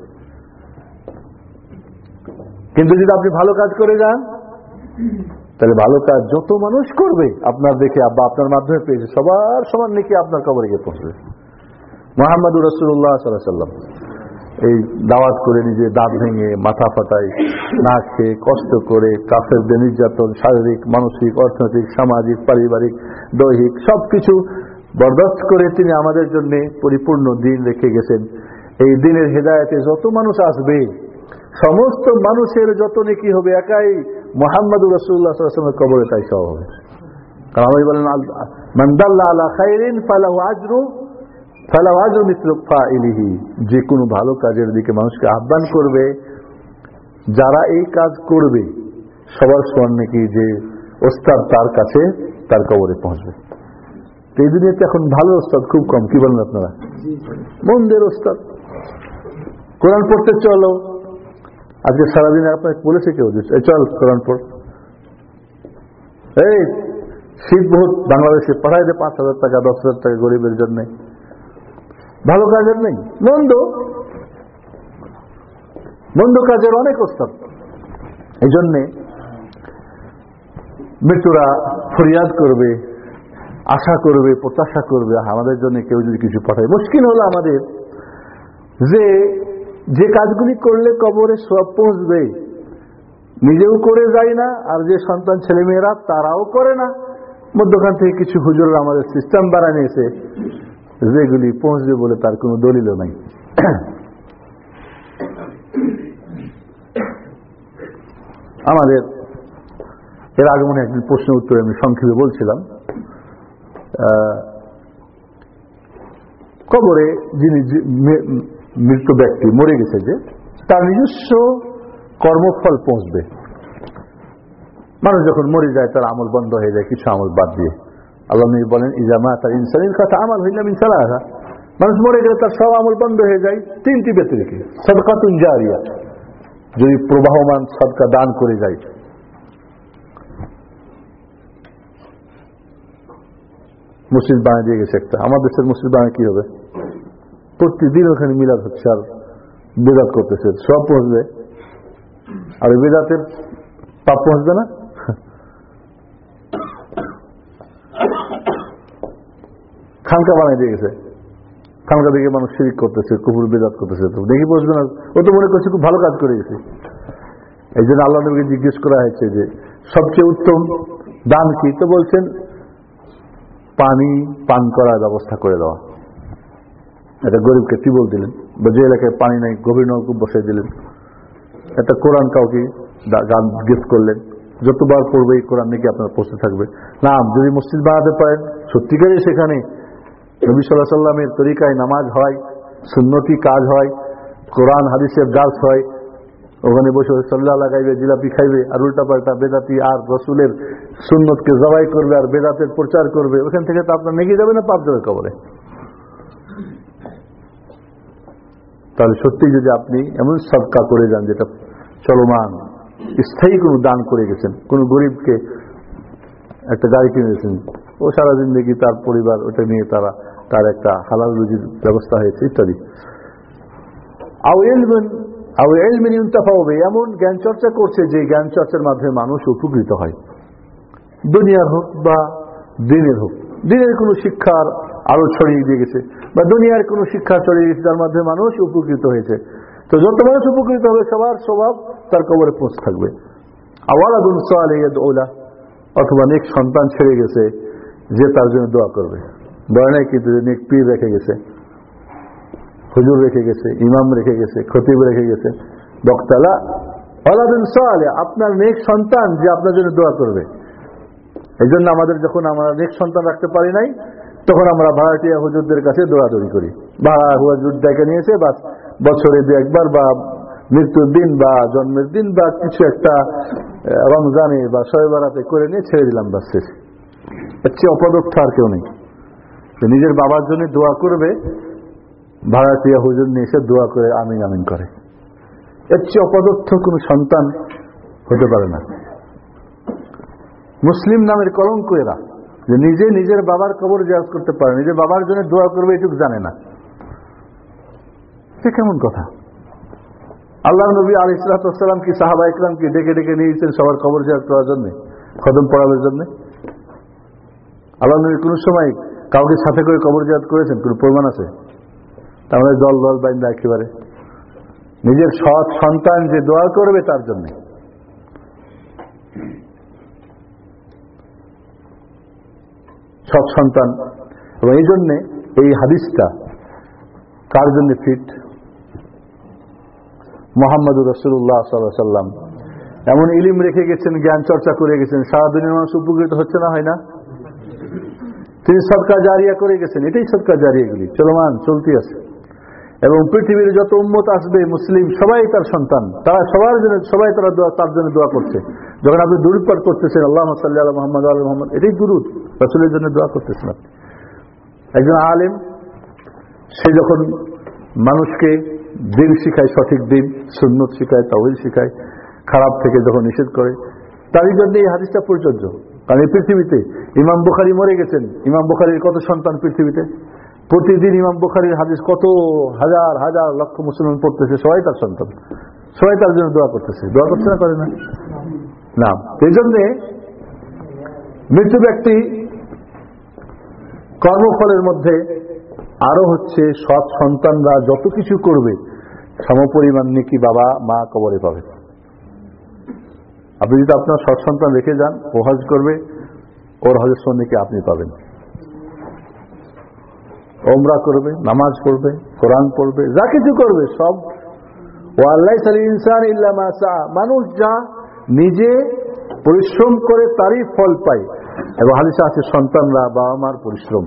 কিন্তু যদি আপনি ভালো কাজ করে যান তাহলে ভালো কাজ যত মানুষ করবে আপনার দেখে বা আপনার মাধ্যমে পেয়েছে সবার সমান নেকি আপনার কবরে গিয়ে পৌঁছবে। মুহাম্মদুর রাসূলুল্লাহ সাল্লাল্লাহু আলাইহি ওয়াসাল্লাম এই দাওয়াত করে নিজে দাঁত ভেঙে, মাথা ফাটাই, না খেয়ে, কষ্ট করে, কাফেরদের নির্যাতন, শারীরিক, মানসিক, অর্থনৈতিক, সামাজিক, পারিবারিক, দৈহিক সবকিছু বরদাস্ত করে তিনি আমাদের জন্য পরিপূর্ণ দিন রেখে গেছেন। এই দিনের হেদায়েতে যত মানুষ আসবে সমস্ত মানুষের যত নেকি হবে একাই মুহাম্মদুর রাসূলুল্লাহ সাল্লাল্লাহু আলাইহি ওয়াসাল্লামের কবরে তাই সওয়াব হবে। কারণ আমি বলেন, মান দাল্লা আলা খাইরিন ফালাহু আজরু ফালাহু আজরু মিসলু ফাইলিহি। যে কোনো ভালো কাজের দিকে মানুষকে আহ্বান করবে, যারা এই কাজ করবে সবার সমান নাকি যে ওস্তাদ তার কাছে তার কবরে পৌঁছবে। এই দুনিয়াতে এখন ভালো ওস্তাদ খুব কম, কি বলেন আপনারা? মন্দের ওস্তাদ। কোরআন পড়তে চলো, আজকে সারাদিন আপনাকে বলেছে কেউ যে চল কোরআন পড়, এই শীত বহুত বাংলাদেশে পাঠাই দে পাঁচ হাজার টাকা, দশ হাজার টাকা গরিবের জন্য। ভালো কাজের নেই, মন্দ মন্দ কাজের অনেক ওস্তাদ। এই জন্যে মৃত্যুরা ফরিয়াদ করবে, আশা করবে, প্রত্যাশা করবে আমাদের জন্য কেউ যদি কিছু পাঠায়। মুশকিল হলো আমাদের যে যে কাজগুলি করলে কবরে সব পৌঁছবে নিজেও করে যায় না, আর যে সন্তান ছেলেমেয়েরা তারাও করে না। মধ্যখান থেকে কিছু হুজুররা আমাদের সিস্টেম বানায় নিয়েছে যেগুলি পৌঁছবে বলে তার কোনো দলিলও নাই। আমাদের এর আগে মনে একদিন প্রশ্নের উত্তরে আমি সংক্ষেপে বলছিলাম, কবরে যিনি মৃত ব্যক্তি মরে গেছে যে তার নিজস্ব কর্মফল পৌঁছবে। মানুষ যখন মরে যায় তার আমল বন্ধ হয়ে যায় কিছু আমল বাদ দিয়ে। আল্লাহ নবী বলেন, ইজামা তার ইনসানির কথা আমল হইলাম ইনসালাহা। মানুষ মরে গেলে তার সব আমল বন্ধ হয়ে যায় তিনটি ব্যতিরেকে। সাদকাতুন জারিয়া, যদি প্রবাহমান সদকা দান করে যায়। মসজিদ বানিয়ে দিয়ে গেছে একটা, আমার দেশের মসজিদ বানিয়ে কি হবে? প্রতিদিন ওখানে মিলাদ হচ্ছে আর বেদাত করতেছে, সব পৌঁছবে। আর বেদাতের পাপ পৌঁছবে না? খানকা বানিয়ে দিয়ে গেছে, খানকা দিকে মানুষ শিরিক করতেছে, কুফর বেদাত করতেছে, তো দেখি পৌঁছবে না। ও তো মনে করছে খুব ভালো কাজ করে গেছে। এই জন্য আল্লাহ নবীকে জিজ্ঞেস করা হয়েছে যে সবচেয়ে উত্তম দান কি, তো বলছেন পানি পান করার ব্যবস্থা করে দেওয়া। একটা গরিবকে টিউবওয়েল দিলেন, বা যে এলাকায় পানি নাই গভীর নলকূপ বসিয়ে দিলেন। একটা কোরআন কাউকে গান গিফট করলেন, যতবার পড়বে এই কোরআন নাকি আপনার পৌঁছে থাকবে। না, যদি মসজিদ বানাতে পারেন সত্যিকারই সেখানে নবী সাল্লাল্লাহু আলাইহি ওয়াসাল্লামের তরিকায় নামাজ হয়, সুন্নতি কাজ হয়, কোরআন হাদিসের দার্স হয়, ওখানে বসে সাল্লাহ লাগাইবে, জিলাপি খাইবে, আর উল্টা পাল্টা বেদাতি আর রসুলের সুন্নতকে জবাই করবে আর বেদাতের প্রচার করবে, ওখান থেকে তো আপনার নেগে যাবে না, পাপ যাবে কবরে। তাহলে সত্যি যদি আপনি এমন সদকা করে যান যেটা চলমান স্থায়ী কোনো দান করে গেছেন, কোন গরিবকে একটা গাড়ি কিনে দিয়েছেন, ও সারা জিন্দগি তার পরিবার ওটা নিয়ে তারা তার একটা হালাল রুজির ব্যবস্থা হয়েছে ইত্যাদি। আও ইলমুন আও ইলমিন ইউনতাফাউ বিহি, এমন জ্ঞান চর্চা করছে যে জ্ঞান চর্চার মাধ্যমে মানুষ উপকৃত হয়, দুনিয়ার হোক বা দিনের হোক। দিনের কোনো শিক্ষার আলো ছড়িয়ে দিয়ে গেছে বা দুনিয়ার কোনো শিক্ষা ছড়িয়ে গেছে যার মাধ্যমে মানুষ উপকৃত হয়েছে। তো যত মানুষ উপকৃত হবে সবার স্বভাব তার কবরে পৌঁছ থাকবে। আওয়ালাদুন সালিহ ইয়াদউ লাহ, অথবা নেক সন্তান ছেড়ে গেছে যে তার জন্য দোয়া করবে। বলে নাই কিন্তু নেক পীর রেখে গেছে, হুজুর রেখে গেছে, ইমাম রেখে গেছে, খতিব রেখে গেছে, বক্তালা। আওয়ালাদুন সালিহ, আপনার নেক সন্তান যে আপনার জন্য দোয়া করবে। এই জন্য আমাদের যখন আমরা নেক সন্তান রাখতে পারি নাই তখন আমরা ভাড়াটিয়া হুজুরদের কাছে দৌড়াদৌড়ি করি। ভাড়া হুজুর ডেকে নিয়েছে, বা বছরে দু একবার বা মৃত্যুর দিন বা জন্মের দিন বা কিছু একটা রমজানে বা শবে বরাতে করে নিয়ে ছেড়ে দিলাম, বাস শেষ। এর চেয়ে অপদস্থ আর কেউ নেই। নিজের বাবার জন্য দোয়া করবে, ভাড়াটিয়া হুজুর নিয়ে এসে দোয়া করে আমিন আমিন করে। এর চেয়ে অপদস্থ কোনো সন্তান হতে পারে না। মুসলিম নামের কলঙ্ক এরা, যে নিজে নিজের বাবার কবর জিয়ারত করতে পারে, নিজের বাবার জন্য দোয়া করবে এটুকু জানে না। সে কেমন কথা? আল্লাহ নবী আলাইহিস সালাতু ওয়াস সালাম কি সাহাবা ইকরামকে ডেকে ডেকে নিয়েছেন সবার কবর জিয়ারত করার জন্য, খতম পড়ানোর জন্য? আল্লাহ নবী কোন সময় কাউকে সাথে করে কবর জিয়ারত করেছেন? কোন প্রমাণ আছে? তাহলে জল জল বাইন্দা একেবারে নিজের সৎ সন্তান যে দোয়া করবে তার জন্য। সৎ সন্তান। এবং এই জন্যে এই হাদিসটা কার জন্য ফিট? মুহাম্মদুর রাসূলুল্লাহ সাল্লাল্লাহু আলাইহি ওয়াসাল্লাম এমন ইলম রেখে গেছেন, জ্ঞান চর্চা করে গেছেন, সারা দুনিয়ার মানুষ উপকৃত হচ্ছে না, হয় না? তিনি সদকা জারিয়া করে গেছেন। এটাই সদকা জারিয়া, এগুলি চলমান চলতি আছে। এবং পৃথিবীর যত উম্মত আসবে মুসলিম সবাই তার সন্তান, তারা সবার জন্য সবাই তারা তার জন্য দোয়া করছে। যখন আপনি দুরূদ পাঠ করতেছেন আল্লাহুম্মা সাল্লি আলা মুহাম্মাদ ওয়া আলা মুহাম্মাদ, এটাই দুরূদ, রাসূলের জন্য দোয়া করতেছেন আপনি। একজন আলেম সে যখন মানুষকে দিন শিখায়, সঠিক দিন সুন্নত শিখায়, তাওহীদ শিখায়, খারাপ থেকে যখন নিষেধ করে, তারই জন্য এই হাদিসটা প্রযোজ্য। কারণ এই পৃথিবীতে ইমাম বুখারী মরে গেছেন, ইমাম বুখারীর কত সন্তান পৃথিবীতে? প্রতিদিন ইমাম বুখারীর হাদিস কত হাজার হাজার লক্ষ মুসলমান পড়তেছে, সবাই তার সন্তান, সবাই তার জন্য দোয়া করতেছে। দোয়া করছে না, করে না? না। এই জন্যে মৃত্যু ব্যক্তি কর্মফলের মধ্যে আরো হচ্ছে সৎ সন্তানরা যত কিছু করবে সমপরিমাণ নেকি বাবা মা কবরে পাবে। আপনি যদি আপনার সৎ সন্তান রেখে যান, ও হজ করবে, ওর হজের সন্নিকে আপনি পাবেন। ওমরা করবে, নামাজ পড়বে, কোরআন পড়বে, যা কিছু করবে সব। ওয়াল্লাইসা লিল ইনসানি ইল্লা মা সা, মানুষ যা নিজে পরিশ্রম করে তারই ফল পায়। এবং হাদিসে আছে সন্তানরা বাবা মার পরিশ্রম।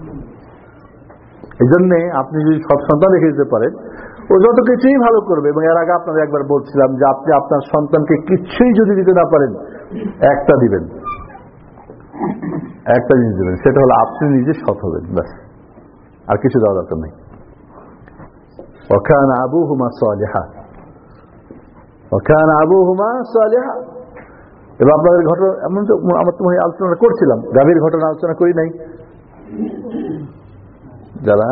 এই জন্যে আপনি যদি সৎ সন্তান রেখে দিতে পারেন, ও যত কিছুই ভালো করবে। এবং এর আগে আপনাদের একবার বলছিলাম যে আপনি আপনার সন্তানকে কিছুই যদি দিতে না পারেন, একটা দিবেন, একটা জিনিস দিবেন, সেটা হলো আপনি নিজে সৎ হবেন, ব্যাস, আর কিছু দেওয়া দরকার নেই। ওয়াকানা আবুহুমা সালিহা, ওয়াকানা আবুহুমা সালিহা। এবার আপনাদের ঘটনা এমন তো আমরা তো আলোচনা করছিলাম, গাভীর ঘটনা আলোচনা করি নাই যারা?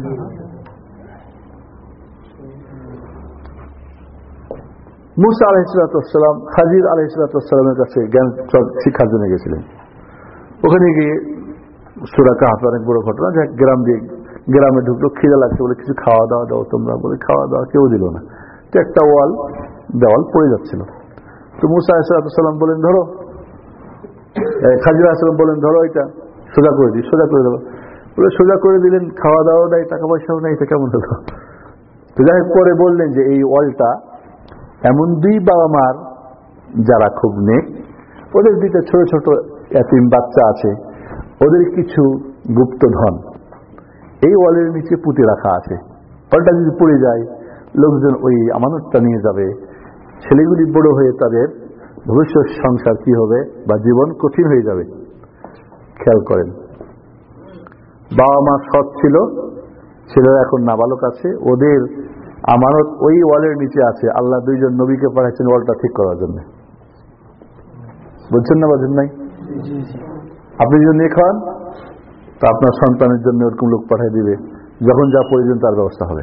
মুসা আলাইহিস সালাম খাজির আলাইহিস সালামের কাছে জ্ঞান শিক্ষার জন্য গেছিলেন। ওখানে গিয়ে সূরা কাহফ অনেক বড় ঘটনা, যে গ্রাম দিয়ে গ্রামে ঢুকলো, খিদে লাগছে বলে কিছু খাওয়া দাওয়া দাও তোমরা, বলে খাওয়া দাওয়া কেউ দিল না। তো একটা ওয়াল দেওয়াল পড়ে যাচ্ছিল। তো মুসা আলাইহিস সালাম বলেন ধরো, খাজির আলাইহিস সালাম বলেন ধরো, এটা সোজা করে দিই, সোজা করে দেবো। বলে সোজা করে দিলেন, খাওয়া দাওয়া নাই, টাকা পয়সাও নাই, এটা কেমন হলো? তো যাই হোক, পরে বললেন যে এই ওয়ালটা এমন দুই বাবা মার যারা খুব নেক, ওদের দুইটা ছোট ছোট এতিম বাচ্চা আছে, ওদের কিছু গুপ্ত ধন এই ওয়ালের নিচে পুঁতে রাখা আছে। ওয়ালটা যদি পড়ে যায়, লোকজন ওই আমানতটা নিয়ে যাবে, ছেলেগুলি বড় হয়ে তাদের ভবিষ্যৎ সংসার কি হবে বা জীবন কঠিন হয়ে যাবে। খেয়াল করেন, বাবা মা সৎ ছিল, ছেলেরা এখন নাবালক আছে, ওদের আমানত ওই ওয়ালের নিচে আছে। আল্লাহ দুইজন নবীকে পাঠাচ্ছেন ওয়ালটা ঠিক করার জন্য। বুঝছেন না? বুঝেন নাই? আপনি যদি নিয়ে খাওয়ান তো আপনার সন্তানের জন্য ওরকম লোক পাঠিয়ে দিবে, যখন যা প্রয়োজন তার ব্যবস্থা হবে।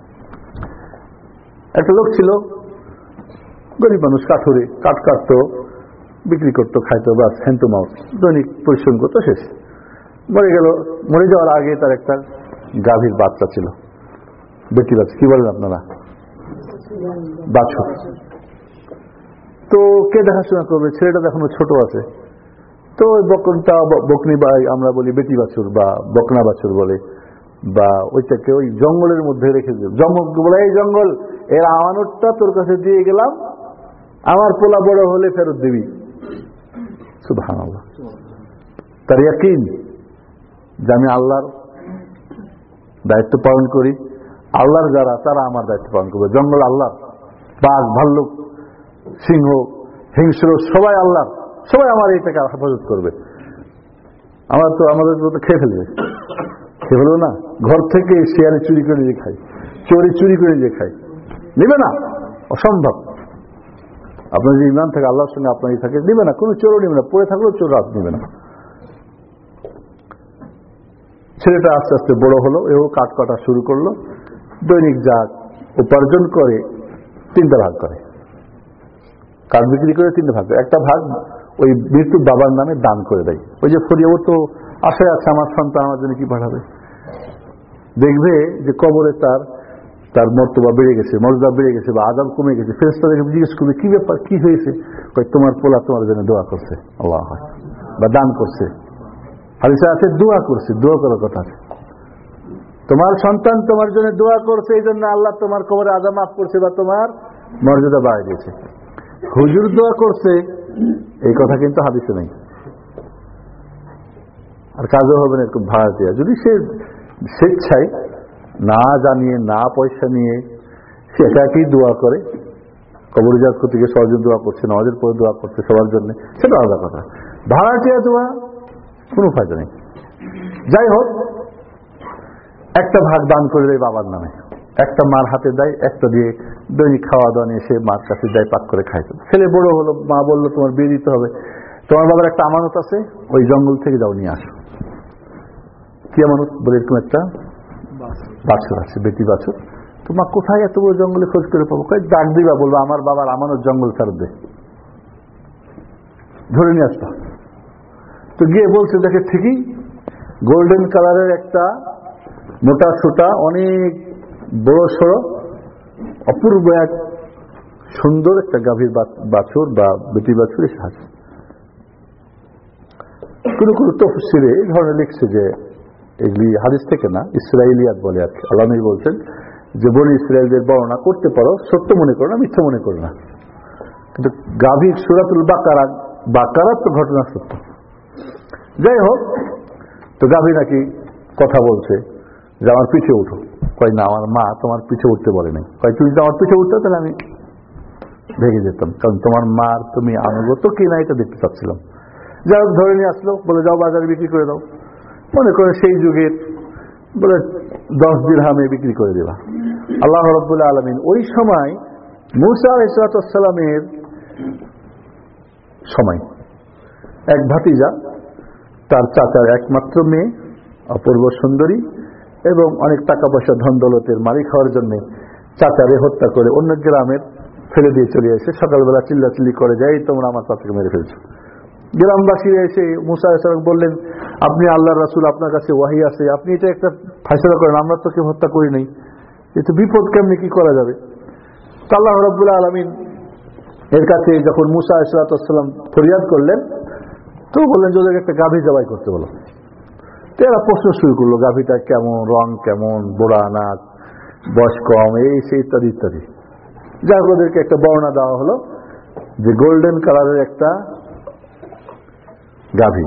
একটা লোক ছিল গরিব মানুষ, কাঠুরে, কাঠ কাটতো, বিক্রি করতো, খাইতো, বাস হ্যান্ড টু মাউথ, দৈনিক পরিশ্রম করতো, শেষ। মরে গেল। মরে যাওয়ার আগে তার একটা গাভীর বাচ্চা ছিল, বেটি বাচ্চা, কি বলেন আপনারা, বাছুর। তো কে দেখাশোনা করবে? ছেলেটা এখনো ছোট আছে। তো ওই বকনটা, বকনি বা আমরা বলি বেটি বাছুর বা বকনা বাছুর বলে, বা ওইটাকে ওই জঙ্গলের মধ্যে রেখে দিল। জঙ্গল বলে, এই জঙ্গল, এর আমানতটা তোর কাছে দিয়ে গেলাম, আমার পোলা বড় হলে ফেরত দিবি। সুবহানাল্লাহ। তার ইয়াকিন যে আমি আল্লাহর দায়িত্ব পালন করি, আল্লাহর যারা তারা আমার দায়িত্ব পালন করবে। জঙ্গল আল্লাহর, বাঘ, ভাল্লুক, সিংহ, হিংস্র সবাই আল্লাহর, সবাই আমার এইটাকে হেফাজত করবে। আমরা তো আমাদের তো খেয়ে ফেলবে, খেয়ে ফেলবো না। ঘর থেকে শিয়ালে চুরি করে যে খাই, চোরে চুরি করে যে খাই, নিবে না, অসম্ভব। আপনার যে ইমান থাকে আল্লাহর সঙ্গে আপনারই থাকে, নিবে না, কোনো চোরও নিবে না, পড়ে থাকলেও চোর রাত নিবে না। ছেলেটা আস্তে আস্তে বড় হলো, এও কাঠ কাটা শুরু করলো, দৈনিক যা উপার্জন করে তিনটা ভাগ করে, কাঠ বিক্রি করে তিনটা ভাগ করে। একটা ভাগ ওই মৃত্যুর বাবার নামে দান করে দেয়। ওই যে ফরিয়া, ও তো আশায় আছে আমার সন্তান আমার জন্য কি পাঠাবে, দেখবে যে কবরে তার তার মর্তবা বেড়ে গেছে, মর্যাদা বেড়ে গেছে, বা আযাব কমে গেছে। ফেরেশতাদেরকে জিজ্ঞেস করবে কি ব্যাপার, কি হয়েছে? তোমার পোলা তোমার জন্য দোয়া করছে, আল্লাহ হয়, বা দান করছে। হাদিসে আছে দোয়া করছে, দোয়া করার কথা আছে। তোমার সন্তান তোমার জন্য দোয়া করছে, এই জন্য আল্লাহ তোমার কবরে আযাব মাফ করছে বা তোমার মর্যাদা বাড়িয়ে দিয়েছে। হুজুর দোয়া করছে এই কথা কিন্তু হাদিসে নেই। আর কাজও হবে না এরকম ভাড়া দেওয়া। যদি সে স্বেচ্ছায়, না জানিয়ে, না পয়সা নিয়ে সে একাকেই দোয়া করে, কবর জাত করতে গিয়ে সহজন দোয়া করছে, নামাজের পরে দোয়া করছে সবার জন্য, সেটা আলাদা কথা। ভাড়াটিয়া দোয়া কোনো ফায়দা নেই। যাই হোক, একটা ভাগ দান করে দেয় বাবার নামে, একটা মার হাতে দেয়, একটা দিয়ে দৈনিক খাওয়া দাওয়া নিয়ে সে মার কাছে দেয়, পাক করে খায়। ছেলে বড় হলো, মা বললো তোমার বিয়ে দিতে হবে, তোমার বাবার একটা আমানত আছে, ওই জঙ্গল থেকে যাও নিয়ে আসো। কি আমানত বলে? এরকম একটা বাছুর আছে, বেটি বাছুর। তোমার কোথায় এত বড় জঙ্গলে খোঁজ করে পাবো? ডাক দিবা, বলবো আমার বাবার আমানত জঙ্গল ফেরত দে, ধরে নিয়ে আসবা। তো গিয়ে বলছে, দেখে ঠিকই গোল্ডেন কালারের একটা মোটা সোটা, অনেক বড় সড়ো, অপূর্ব এক সুন্দর একটা গাভীর বাছুর বা বেটি বাছুর এসে আছে। কোনো কোনো তফসিরে এই ধরনের লিখছে যে এগুলি হাদিস থেকে না, ইসরায়েলিয়াত বলে আর কি। আল্লাহ নবী বলছেন যে বনি ইসরায়েলদের বর্ণনা করতে পারো, সত্য মনে করো না, মিথ্যা মনে করো না, কিন্তু গাভীর সূরাতুল বাকারা, বাকারার তো ঘটনা সত্য। যাই হোক, তো গাভী নাকি কথা বলছে যে আমার পিঠে উঠো। কয় না, আমার মা তোমার পিঠে উঠতে বলে নাই। কয় তুমি যদি আমার পিঠে উঠতে তাহলে আমি ভেঙে যেতাম, কারণ তোমার মার তুমি আনুগত কি না এটা দেখতে চাচ্ছিলাম। যাই হোক, ধরে নিয়ে আসলো, বলে যাও বাজারে বিক্রি করে দাও। মনে করে সেই যুগের বলে দশ দিরহামে বিক্রি করে দেবা। আল্লাহ রাব্বুল আলামিন ওই সময় মূসা আলাইহিস সালামের সময় এক ভাতিজা, তার চাচার একমাত্র মেয়ে, অপূর্ব সুন্দরী এবং অনেক টাকা পয়সা ধন দৌলতের মালিক হওয়ার জন্য চাচারে হত্যা করে অন্য গ্রামের ফেলে দিয়ে চলে এসে সকালবেলা চিল্লাচিল্লি করে যায়, তোমরা আমার চাচাকে মেরে ফেলছো। গ্রামবাসী এসে মুসা আলাইহিস সালাম বললেন, আপনি আল্লাহর রাসূল, আপনার কাছে ওয়াহী আছে, আপনি এটা একটা ফয়সালা করেন, আমরা তো কেউ হত্যা করি নাই, এটা বিপদ কেমনি কি করা যাবে? তো আল্লাহ রাব্বুল আলামিন এর কাছে যখন মুসা আলাইহিস সালাম ফরিয়াদ করলেন, তো বললেন যে ওদেরকে একটা গাভী জবাই করতে বলো। তো এরা প্রশ্ন শুরু করলো, গাভীটা কেমন, রং কেমন, বোড়া নাক, বয়স কম, এই সেই ইত্যাদি ইত্যাদি। যাই হোক, ওদেরকে একটা বর্ণনা দেওয়া হলো যে গোল্ডেন কালারের একটা গাভী,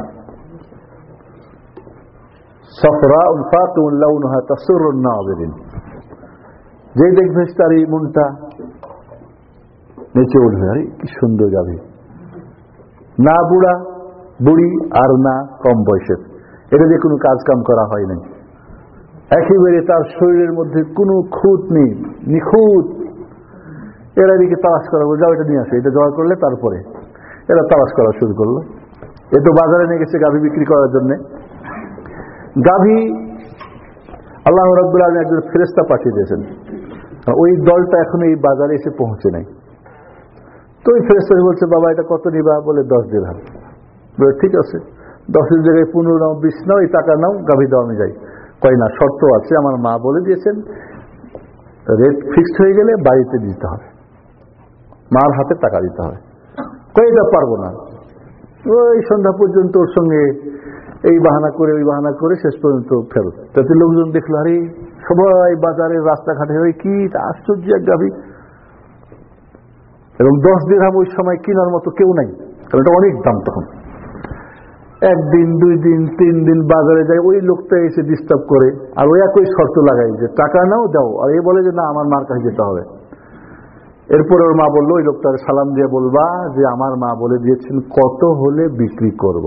সফরা ফাতুন লাউনহা তাসুরুন নাযিরিন, যেই দেখবে তারই মনটা নেচে উঠবে, আরে কি সুন্দর গাভী, না বুড়া বুড়ি আর না কম বয়সের, এটা দিয়ে কোনো কাজ কাম করা হয় নাই, একেবারে তার শরীরের মধ্যে কোনো খুঁত নেই, নিখুঁত। এরা এদিকে তালাশ করা, যাও এটা নিয়ে আসে, এটা জয় করলে তারপরে এরা তালাশ করা শুরু করলো। এ তো বাজারে নিয়ে গেছে গাভী বিক্রি করার জন্য। গাভী আল্লাহ রাব্বুল আলামিন একজন ফেরেশতা পাঠিয়ে দিয়েছেন, ওই দলটা এখনো এই বাজারে এসে পৌঁছে নাই। তো ওই ফেরেশতা বলছে, বাবা এটা কত নিবা? বলে দশ দিরহাম। বলে ঠিক আছে, দশের জায়গায় পনেরো নাও, বিশ নাও, এই টাকা নাও, গাভী দাও, আমি যাই। কয় না, শর্ত আছে, আমার মা বলে দিয়েছেন রেট ফিক্সড হয়ে গেলে বাড়িতে দিতে হবে, মার হাতে টাকা দিতে হবে। কয় এটা পারবো না। ওই সন্ধ্যা পর্যন্ত ওর সঙ্গে এই বাহানা করে ওই বাহানা করে শেষ পর্যন্ত ফেরত। তাতে লোকজন দেখলো, আরে সবাই বাজারের রাস্তাঘাটে ওই কি আশ্চর্য এক গাভী, এবং দশ দিরহাম ওই সময় কেনার মতো কেউ নাই, কারণ এটা অনেক দাম তখন। একদিন দুই দিন তিন দিন বাজারে যায়, ওই লোকটা এসে ডিস্টার্ব করে, আর ওই একই শর্ত লাগাই যে টাকা নাও দাও, আর এ বলে যে না আমার মার কাছে যেতে হবে। এরপরে ওর মা বললো, ওই লোকটার সালাম দিয়ে বলবা যে আমার মা বলে দিয়েছেন কত হলে বিক্রি করব।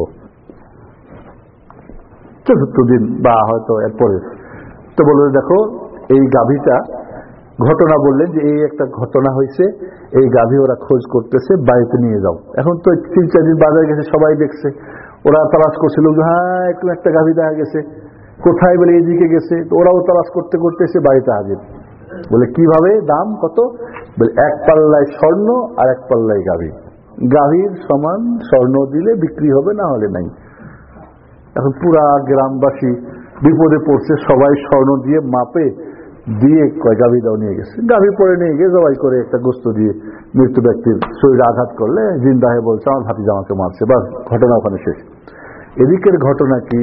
চতুর্থ দিন বা হয়তো এরপরে তো বললো, দেখো এই গাভীটা, ঘটনা বললেন যে এই একটা ঘটনা হয়েছে, এই গাভী ওরা খোঁজ করতেছে, বাড়িতে নিয়ে যাও। এখন তো তিন চার দিন বাজারে গেছে, সবাই দেখছে, ওরা তালাশ করছিল, হ্যাঁ একটু একটা গাভী দেখা গেছে, কোথায় বলে এইদিকে গেছে। তো ওরাও তালাশ করতে করতে এসে বাড়িতে হাজির। বলে কিভাবে, দাম কত? বলে এক পাল্লায় স্বর্ণ আর এক পাল্লায় গাভী, গাভীর সমান স্বর্ণ দিলে বিক্রি হবে, না হলে নাই। এখন পুরা গ্রামবাসী বিপদে পড়ছে, সবাই স্বর্ণ দিয়ে মাপে দিয়ে কয় গাভী দাও, নিয়ে গেছে। গাভী পরে নিয়ে গিয়ে জবাই করে একটা গোস্ত দিয়ে মৃত্যু ব্যক্তির শরীরে আঘাত করলে জিন্দা হয়ে বলছে আমার ভাতিজা আমাকে মারছে, বাস ঘটনা ওখানে শেষ। এদিকের ঘটনা কি,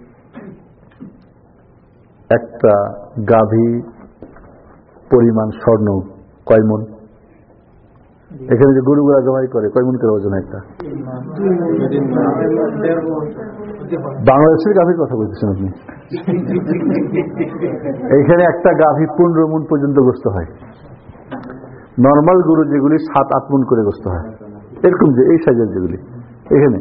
একটা গাভী পরিমাণ স্বর্ণ কয় মণ? এখানে যে গরুগুলা জবাই করে কয় মণ করে ওজন? একটা বাংলাদেশের গাভীর কথা বলতেছেন আপনি? এইখানে একটা গাভী পনেরো মণ পর্যন্ত গোস্ত হয়। নর্মাল গরু যেগুলি সাত আট মণ করে গোস্ত হয়, এরকম যে এই সাইজের যেগুলি এখানে,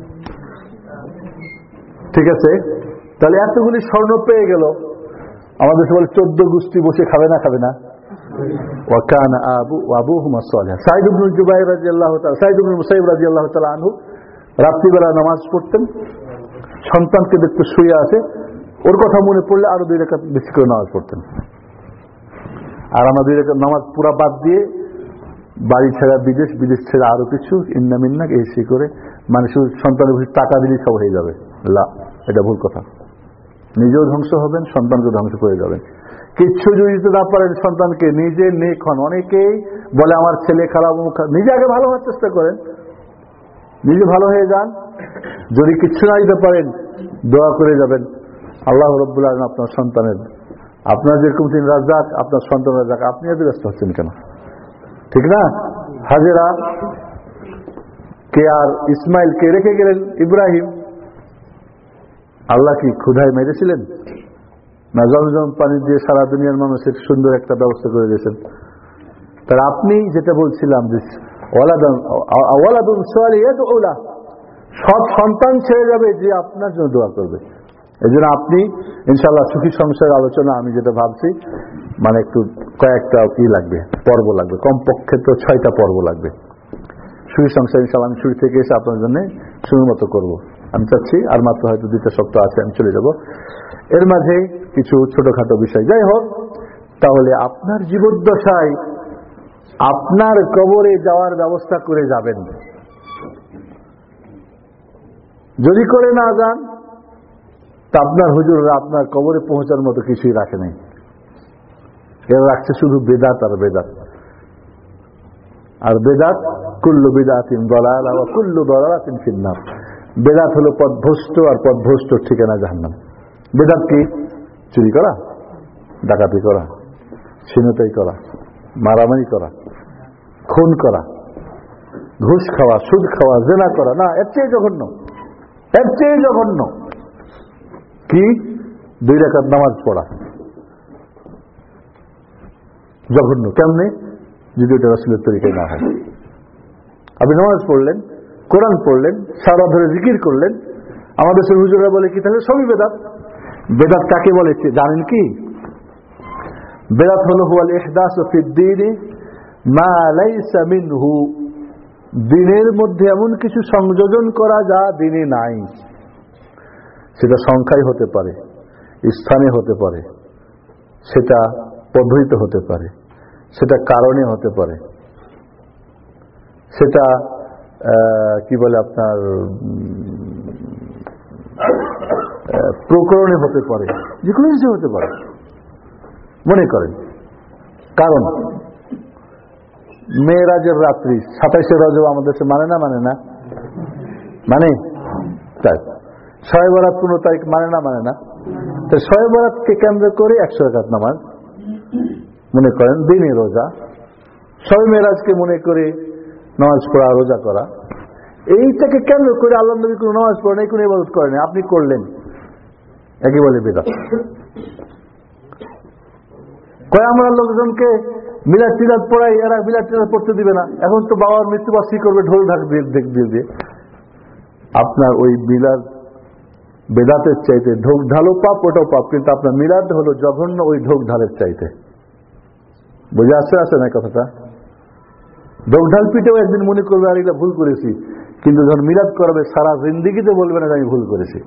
ঠিক আছে। তাহলে এতগুলি স্বর্ণ পেয়ে গেল, আমাদের সবাই চোদ্দ গোষ্ঠী বসে খাবে না খাবে না? ওয়াকান আবু আবুহুমা সালিহ। সাঈদ ইবনে জুবাইর রাদিয়াল্লাহু তাআলা, সাঈদ ইবনে মুসাইয়িব রাদিয়াল্লাহু তাআলা আনহু রাত্রিবেলা নামাজ পড়তেন, সন্তানকে দেখতে শুয়ে আছে, ওর কথা মনে পড়লে আরো দুই রাকাত বেশি করে নামাজ পড়তেন। আর আমরা দুই রাকাত নামাজ পুরা বাদ দিয়ে বাড়ি ছেড়া বিদেশ, বিদেশ ছেড়া আরো কিছু ইন্না মিন্না এসে করে মানে শুধু সন্তানের বেশি টাকা দিলেই সব হয়ে যাবে, লা, এটা ভুল কথা। নিজেও ধ্বংস হবেন, সন্তানকে ধ্বংস করে যাবেন। কিচ্ছু যদি দিতে না পারেন সন্তানকে, নিজে নেক হন। অনেকেই বলে আমার ছেলে খারাপ, নিজে আগে ভালো হওয়ার চেষ্টা করেন, নিজে ভালো হয়ে যান। যদি কিচ্ছু না দিতে পারেন দোয়া করে যাবেন, আল্লাহ রাব্বুল আলামিন আপনার সন্তানের, আপনার যেরকম তিনি রাজ্জাক, আপনার সন্তান রাজ্জাক, আপনি এত ব্যস্ত হচ্ছেন কেন? ঠিক না? হাজেরা কে আর ইসমাইল কে রেখে গেলেন ইব্রাহিম। আল্লাহ কি ক্ষুধায় মেরেছিলেন? না জমজম পানি দিয়ে সারা দুনিয়ার মানুষের সুন্দর একটা ব্যবস্থা করে দিয়েছেন। তার আপনি যেটা বলছিলাম যে সব সন্তান ছেড়ে যাবে যে আপনার জন্য দোয়া করবে। এই জন্য আপনি ইনশাআল্লাহ সুখী সংসারের আলোচনা, আমি যেটা ভাবছি মানে একটু কয়েকটা ই লাগবে, পর্ব লাগবে, কমপক্ষে তো ছয়টা পর্ব লাগবে। সুখী সংসার ইনশাআল্লাহ আমি শুরু থেকে এসে আপনার জন্য শুরুর মতো করবো আমি চাচ্ছি। আর মাত্র হয়তো দুইটা সপ্তাহ আছে, আমি চলে যাব। এর মাঝে কিছু ছোটখাটো বিষয়, যাই হোক। তাহলে আপনার জীবদ্দশায় আপনার কবরে যাওয়ার ব্যবস্থা করে যাবেন। যদি করে না যান তা আপনার হুজুররা আপনার কবরে পৌঁছার মতো কিছুই রাখে নাই। এরা রাখছে শুধু বেদাত আর বেদাত। আর বেদাত কুল্লু বিদাতিন দালালা ওয়া কুল্লু দালালাতিন ফিন্নার। বেদাত হলো পথভ্রষ্ট, আর পথভ্রষ্ট ঠিকানা জাহান্নাম। বেদাত কি? চুরি করা, ডাকাতি করা, ছিনতাই করা, মারামারি করা, খুন করা, ঘুষ খাওয়া, সুদ খাওয়া, জেনা করা। না, এর চেয়ে জঘন্য, এর চেয়ে জঘন্য কি? দুই রাকাত নামাজ পড়া জঘন্য। কেমনে? যদি ওটা রাসূলের তরিকায় না হয়। আপনি নামাজ পড়লেন, কোরআন পড়লেন, সারা ধরে জিকির করলেন, আমাদের দেশের হুজুররা বলে কি তাহলে সবই বেদাত। বেদাত কাকে বলে জানেন কি? বেদাত হলো হুয়াল ইহদাসু ফিদ দীনি মা লাইসা মিনহু। দিনের মধ্যে এমন কিছু সংযোজন করা যা দিনে নাই, সেটা সংখ্যায় হতে পারে, স্থানে হতে পারে, সেটা পদ্ধতিতে হতে পারে, সেটা কারণে হতে পারে, সেটা কি বলে আপনার প্রকরণে হতে পারে, যে কোনো কিছু হতে পারে। মনে করেন কারণ মেরাজের রাত্রি সাতাইশে রজব আমাদের দেশে মানে না মানে না মানে তাই শবে বরাত পনেরো তারিখ মানে না মানে না তো শবে বরাতকে কেন্দ্র করে একশো রাকাত নামাজ মনে করেন দিনে রোজা, শবে মেরাজকে মনে করে নামাজ পড়া, রোজা করা, এইটাকে কেন্দ্র করে আল্লাহ নবী কোনো নামাজ পড়েন, কোনো ইবাদত করেন, আপনি করলেন, একই বলে বেদাত। কয় আমরা লোকজনকে মিলাদ টিলাদ পড়াই, এরা মিলাদ টিলাদ পড়তে দিবে না, এখন তো বাবার মৃত্যুবার্ষিকী করবে ঢোল ঢাক দিয়ে দিয়ে। আপনার ওই মিলাদ বেদাতের চাইতে ঢোক ঢালও পাপ, ওটাও পাপ, কিন্তু আপনার মিলাদ হলো জঘন্য ওই ঢোক ঢালের চাইতে। বুঝে আসছে আসে না কথাটা? ঢোক ঢাল পিঠেও একদিন মনে করবে আর এটা ভুল করেছি, কিন্তু যখন মিলাদ করবে সারা জিন্দিগিতে বলবে না আমি ভুল করেছি।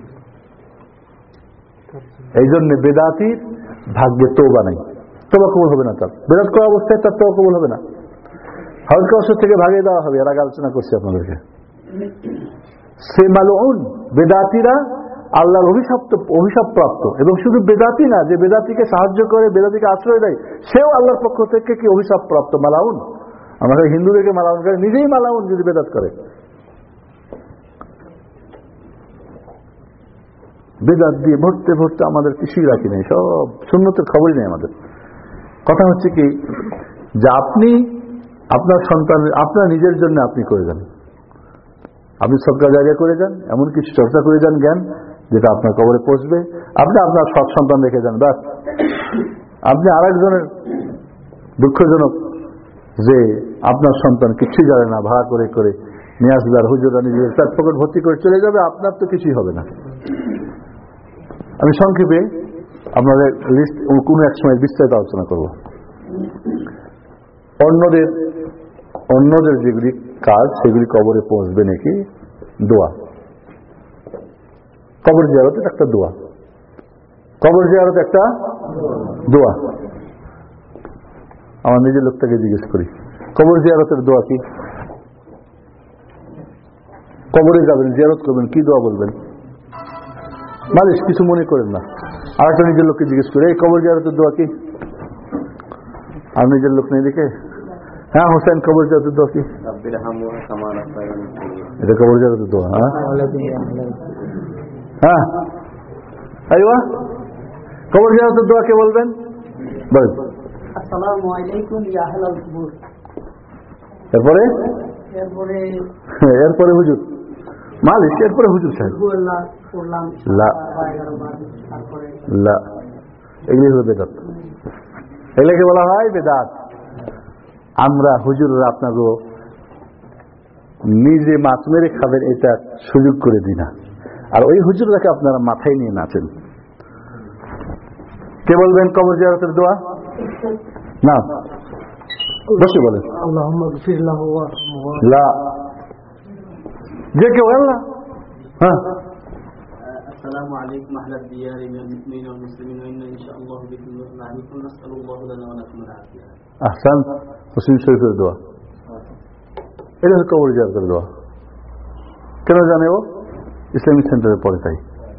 এই জন্য বেদাতির ভাগ্যে তওবা নাই, তওবা কবুল হবে না। তার বেদাত করা অবস্থায় তার তওবা কবুল হবে না, হাউজ কাউসার থেকে ভাগিয়ে দেওয়া হবে। এর আগে আলোচনা করছি আপনাদেরকে। সে মালউন, বেদাতিরা আল্লাহর অভিশপ্ত অভিশাপ প্রাপ্ত। এবং শুধু বেদাতি না, যে বেদাতিকে সাহায্য করে, বেদাতিকে আশ্রয় দেয়, সেও আল্লাহর পক্ষ থেকে কি অভিশাপ প্রাপ্ত, মালাউন। আমরা হিন্দুদেরকে মালাউন করে, নিজেই মালাউন যদি বেদাত করে। বেদাত দিয়ে ভরতে ভরতে আমাদের কিছুই রাখি নেই, সব সুন্নতের খবরই নেই আমাদের। কথা হচ্ছে কি যে আপনি আপনার সন্তানের, আপনার নিজের জন্য আপনি করে যান, আপনি সদকা জারিয়া করে যান, এমন কিছু চর্চা করে যান জ্ঞান যেটা আপনার কবরে পৌঁছবে। আপনি আপনার সৎ সন্তান রেখে যান, ব্যাস। আপনি আর একজনের, দুঃখজনক যে আপনার সন্তান কিছুই জানে না, ভাড়া করে করে নিয়ে আসবে, আর হুজুরা নিজের চার পকেট ভর্তি করে চলে যাবে, আপনার তো কিছুই হবে না। আমি সংক্ষেপে আপনাদের লিস্ট কোন এক সময় বিস্তারিত আলোচনা করব। অন্যদের অন্যদের যেগুলি কাজ সেগুলি কবরে পৌঁছবে নাকি? দোয়া, কবর জিয়ারত একটা দোয়া, কবর জিয়ারত একটা দোয়া। আমার নিজের লোকটাকে জিজ্ঞেস করি, কবর জিয়ারতের দোয়া কি? কবরে যাবেন, জিয়ারত করবেন, কি দোয়া বলবেন? মালিশ কিছু মনে করেন না। আর একটা নিজের লোককে জিজ্ঞেস করি, এই কবর জিয়ারতের দোয়া কি? আর নিজের লোক নেই দেখে, হ্যাঁ হোসেন কবর জিয়ারতের দোয়া কি? এটা কবর জিয়ারতের দোয়া। হ্যাঁ হ্যাঁ আইওয়া, কবর জিয়ারতের দোয়া কে বলবেন? বলেন। আসসালামু আলাইকুম ইয়া আহলাল কুবুর। এরপরে এরপরে এরপরে হুজুর মালিশ, এরপরে হুজুর সাহেব, এগুলি হলো বেদাত, এগুলোকে বলা হয় বেদাত। আমরা হুজুররা আপনাকে নিজে মাছ মেরে খাবেন এটা সুযোগ করে দিই না, আর ওই হুজুররাকে আপনারা মাথায় নিয়ে নাচেন। কে বলবেন কবর জিয়ারতের দোয়া? না, বসে বলেন। যে কেউ আল্লাহ। হ্যাঁ, السلام عليكم أهل الديار من المؤمنين والمسلمين وإنا إن شاء الله بكم لاحقون نسأل الله لنا ولكم العافية. أحسن. মুসলিম শরীফের দোয়া, এটা হচ্ছে কবর জিয়ারতের দোয়া। কেন জানে ও? ইসলামিক সেন্টারে পড়ে, তাই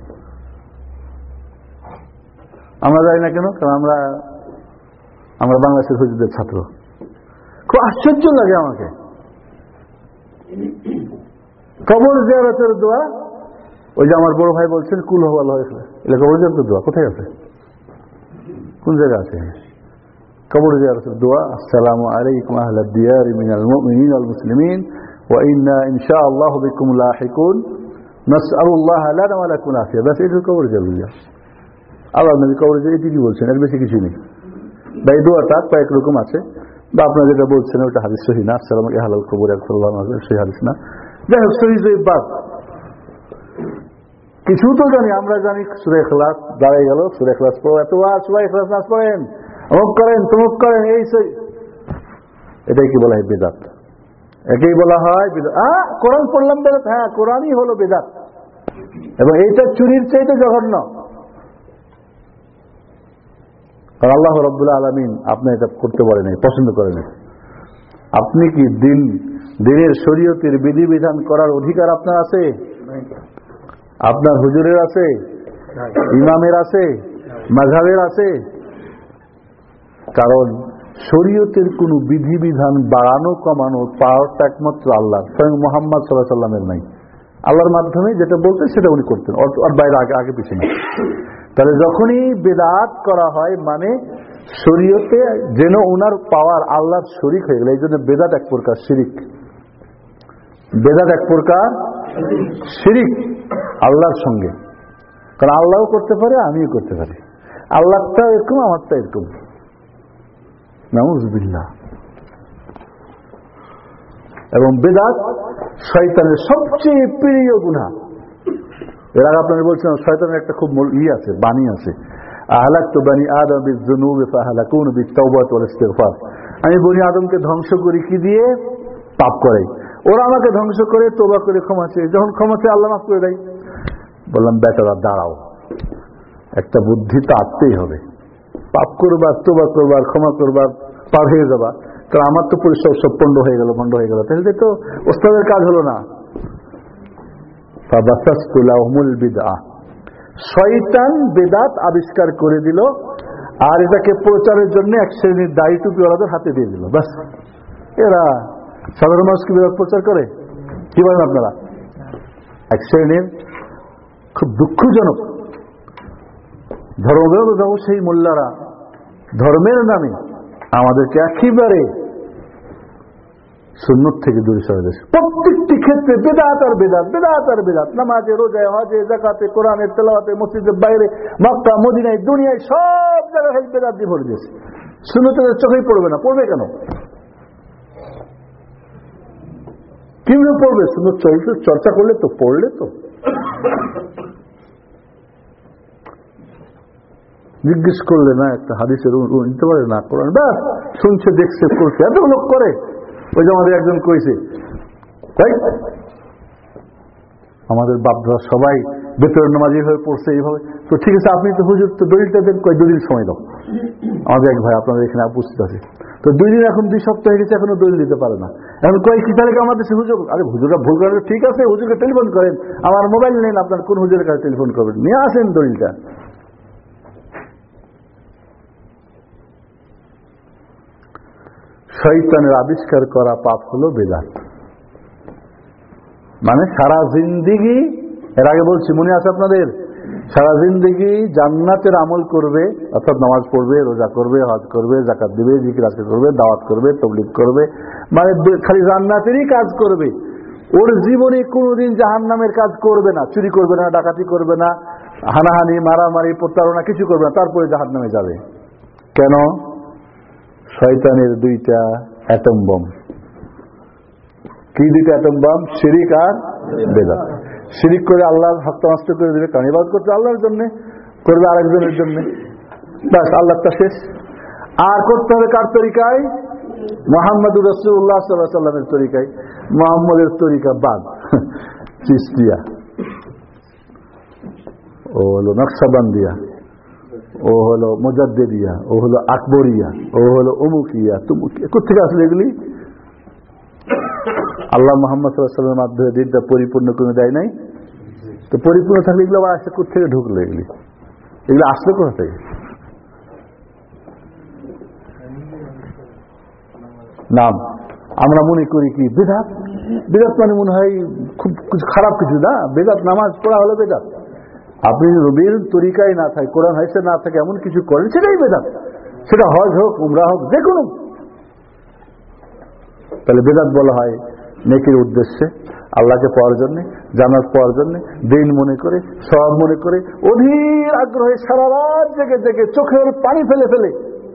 আমরা যাই না কেন? কারণ আমরা আমরা বাংলাদেশের হুজুরদের ছাত্র। খুব আশ্চর্য লাগে আমাকে, কবর জিয়ারতের দোয়া। ওই যে আমার বড় ভাই বলছেন কুল হওয়াল হয়েছে, এটা কবর জিয়ারতের দোয়া কোথায় আছে? কোন জায়গায় আছে কবর জিয়ারতের দোয়া? আসসালামু আলাইকুম আহলাদ দিয়ার মিনাল মুমিনিন ওয়াল মুসলিমিন ওয়া ইন্না ইনশাআল্লাহু বিকুম লাহিকুন নাসআলুল্লাহ লানা ওয়া লাকুম আফিয়া। বাস এটা কবর জিয়ারত। আল্লাহ নবী কবর জিয়ারত কি বলছেন, এর বেশি কিছু নেই। বা এই দোয়াটা কয়েক রকম আছে, বা আপনারা যেটা বলছেন ওটা হাদিস সহিহ না, আসসালামু আলাইকুম কবর আল্লাহু সহিহ হাদিস না। যাই হোক, সহিহ জয়বাদ কিছু তো জানি, আমরা জানি সূরা ইখলাস দাঁড়াই গেল, সূরা ইখলাস পড়ো, এত আর সূরা ইখলাস নাচ পড়েন, অমুক করেন তমুক করেন, এই সেই, এটাই কি বলা হয় বেদাত। একেই বলা হয় বিদআত। আহ কোরআন পড়লাম বেদাত, হ্যাঁ কোরআনই হলো বেদাত, এবং এইটা চুরির চাইতে জঘন্য। কারণ আল্লাহ রাব্বুল আলামিন আপনি এটা করতে পারেন, পছন্দ করেন। আপনি কি দিন দিনের শরীয়তের বিধিবিধান করার অধিকার আপনার আছে? আপনার হুজুরের আছে, ইমামের আছে, মাযহাবের আছে? কারণ শরীয়তের কোন বিধিবিধান বাড়ানো কমানো পাওয়ারটা একমাত্র আল্লাহ, স্বয়ং মুহাম্মদ সাল্লাল্লাহু আলাইহি ওয়াসাল্লামের নাই। আল্লাহর মাধ্যমে যেটা বলতেন সেটা উনি করতেন, ওর বাইরে আগে আগে পিছনে। তাহলে যখনই বেদাত করা হয় মানে শরীয়তে যেন ওনার পাওয়ার আল্লাহর শরীক হয়ে গেল। এই জন্য বেদাত এক প্রকার শিরিক, বেদাত এক প্রকার শিরিক আল্লাহর সঙ্গে। কারণ আল্লাহও করতে পারে, আমিও করতে পারি, আল্লাহটা এরকম আমারটা এরকম। নাউযুবিল্লাহ। এবং বেদাত শয়তানের সবচেয়ে প্রিয় গুনাহ। এর আগে আপনারা বলছিলাম শয়তানের একটা খুব ই আছে, বাণী আছে, আহলাকতু বানি আদম বিযুনুবি ফাহালাকুন বিত্তাওবাতি ওয়াল ইস্তিগফার। আমি বনি আদমকে ধ্বংস করি কি দিয়ে? পাপ করে। ওরা আমাকে ধ্বংস করে তওবা করে ক্ষমা চেয়ে, যখন ক্ষমা চেয়ে আল্লাহ মাফ করে দেয়। বললাম বেটারা দাঁড়াও, একটা বুদ্ধি তো আসতেই হবে। পাপ করবার, তওবা করবার, ক্ষমা করবার, পার হয়ে যাবা। কারণ আমার তো পরিশ্রম সব পণ্ড হয়ে গেল, ভণ্ড হয়ে গেল, তাহলে তো ওস্তাদের কাজ হলো না। ফাবাসাসতু লাহুমুল বিদআহ। শয়তান বেদাত আবিষ্কার করে দিল, আর এটাকে প্রচারের জন্য এক শ্রেণীর দাড়ি টুপিওয়ালাদের হাতে দিয়ে দিল। বাস, এরা সাধারণ মানুষকে বেদাত প্রচার করে। কি বলেন আপনারা? এক শ্রেণীর খুব দুঃখজনক ধর্মবিরোধী সেই মোল্লারা ধর্মের নামে আমাদেরকে একেবারে সুন্নত থেকে দূরে সরে দিয়েছে। প্রত্যেকটি ক্ষেত্রে বেদাত আর বেদাত, বেদাত আর বেদাত। নামাজে, রোজায়, হজে, যাকাতে, কোরআনের তেলাওয়াতে, মসজিদের বাইরে, মক্কা, মদিনায়, দুনিয়ায় সব জায়গায় বেদাত দিয়ে ভরে দিয়েছে। সুন্নতের চোখেই পড়বে না, পড়বে কেন? কিভাবে পড়বে? সুন্নত চর্চা করলে তো, পড়লে তো। জিজ্ঞেস করলে না একটা হাদিসের নিতে পারে না, কোরআন ব্যাস শুনছে, দেখছে, করছে, এত লোক করে। ওই যে আমাদের একজন কইছে, আমাদের বাপরা সবাই বেতন নামাজি হয়ে পড়ছে এইভাবে। তো ঠিক আছে, আপনি তো হুজুর তো দলিলটা দেন, কয় দুদিন সময় দাও। আমাদের এক ভাই আপনাদের এখানে উপস্থিত আছে, তো দুই দিন, এখন দুই সপ্তাহ হয়ে গেছে, এখনো দলিল দিতে পারে না। এখন কয় কি তাহলে আমাদের সে হুজুর? আরে হুজুরা ভুল করে, ঠিক আছে, হুজুরকে টেলিফোন করেন, আমার মোবাইল নেন, আপনার কোন হুজুরের কাছে টেলিফোন করবেন, নিয়ে আসেন দলিলটা। শয়তানের আবিষ্কার করা পাপ হলো বেদাত। মানে সারা জিন্দিগি, এর আগে বলছি মনে আছে আপনাদের, সারা জিন্দিগি জান্নাতের আমল করবে, অর্থাৎ নামাজ পড়বে, রোজা করবে, হজ করবে, যাকাত দিবে, জিকির আজকার করবে, দাওয়াত করবে, তাবলীগ করবে, মানে খালি জান্নাতেরই কাজ করবে। ওর জীবনে কোনোদিন জাহান্নামের কাজ করবে না, চুরি করবে না, ডাকাতি করবে না, হানাহানি, মারামারি, প্রতারণা কিছু করবে না, তারপরে জাহান্নামে যাবে। কেন? শয়তানের দুইটা অ্যাটম বম। কি দুইটা অ্যাটম বম? শিরিক আর বেদাত। শিরিক করে আল্লাহর হকটা নষ্ট করে দিবে, কারণ ইবাদত করতে আল্লাহর জন্য, করবে আরেকজনের জন্য, ব্যাস আল্লাহটা শেষ। আর করতে হবে কার তরিকায়? মুহাম্মদুর রাসূলুল্লাহ সাল্লাল্লাহু আলাইহি ওয়াসাল্লামের তরিকায়। মুহাম্মদের তরিকা বাদ, চিশতিয়া, ও হলো নকশবন্দিয়া, ও হলো মুজাদ্দিদিয়া, ও হলো আকবরিয়া, ও হলো অমুকিয়া, তুমুকিয়া। কোথেকে আসলে এগুলি? আল্লাহ মুহাম্মদ সাল্লাল্লাহু আলাইহি ওয়াসাল্লামের মাধ্যমে দিনটা পরিপূর্ণ করে দেয় নাই? তো পরিপূর্ণ থাকলে এগুলো আবার আসলে কোথেকে ঢুকলো? এগুলি এগুলো আসলে কোথা থেকে? নাম আমরা মনে করি কি বেদাত, বেদাত মানে মনে হয় খুব কিছু খারাপ কিছু না। বেদাত নামাজ পড়া হলো বেদাত। আপনি নবীর তরিকায় না থাকে, কোরআন হাদিসে না থাকে এমন কিছু করেন, সেটাই বেদাত। সেটা হজ হোক, উমরা হোক, যে কোনো। তাহলে বেদাত বলা হয় নেকির উদ্দেশ্যে, আল্লাহকে পাওয়ার জন্য, জান্নাত পাওয়ার জন্য, দিন মনে করে, সওয়াব মনে করে, অধীর আগ্রহে সারা রাত জেগে জেগে চোখের পানি ফেলে ফেলে।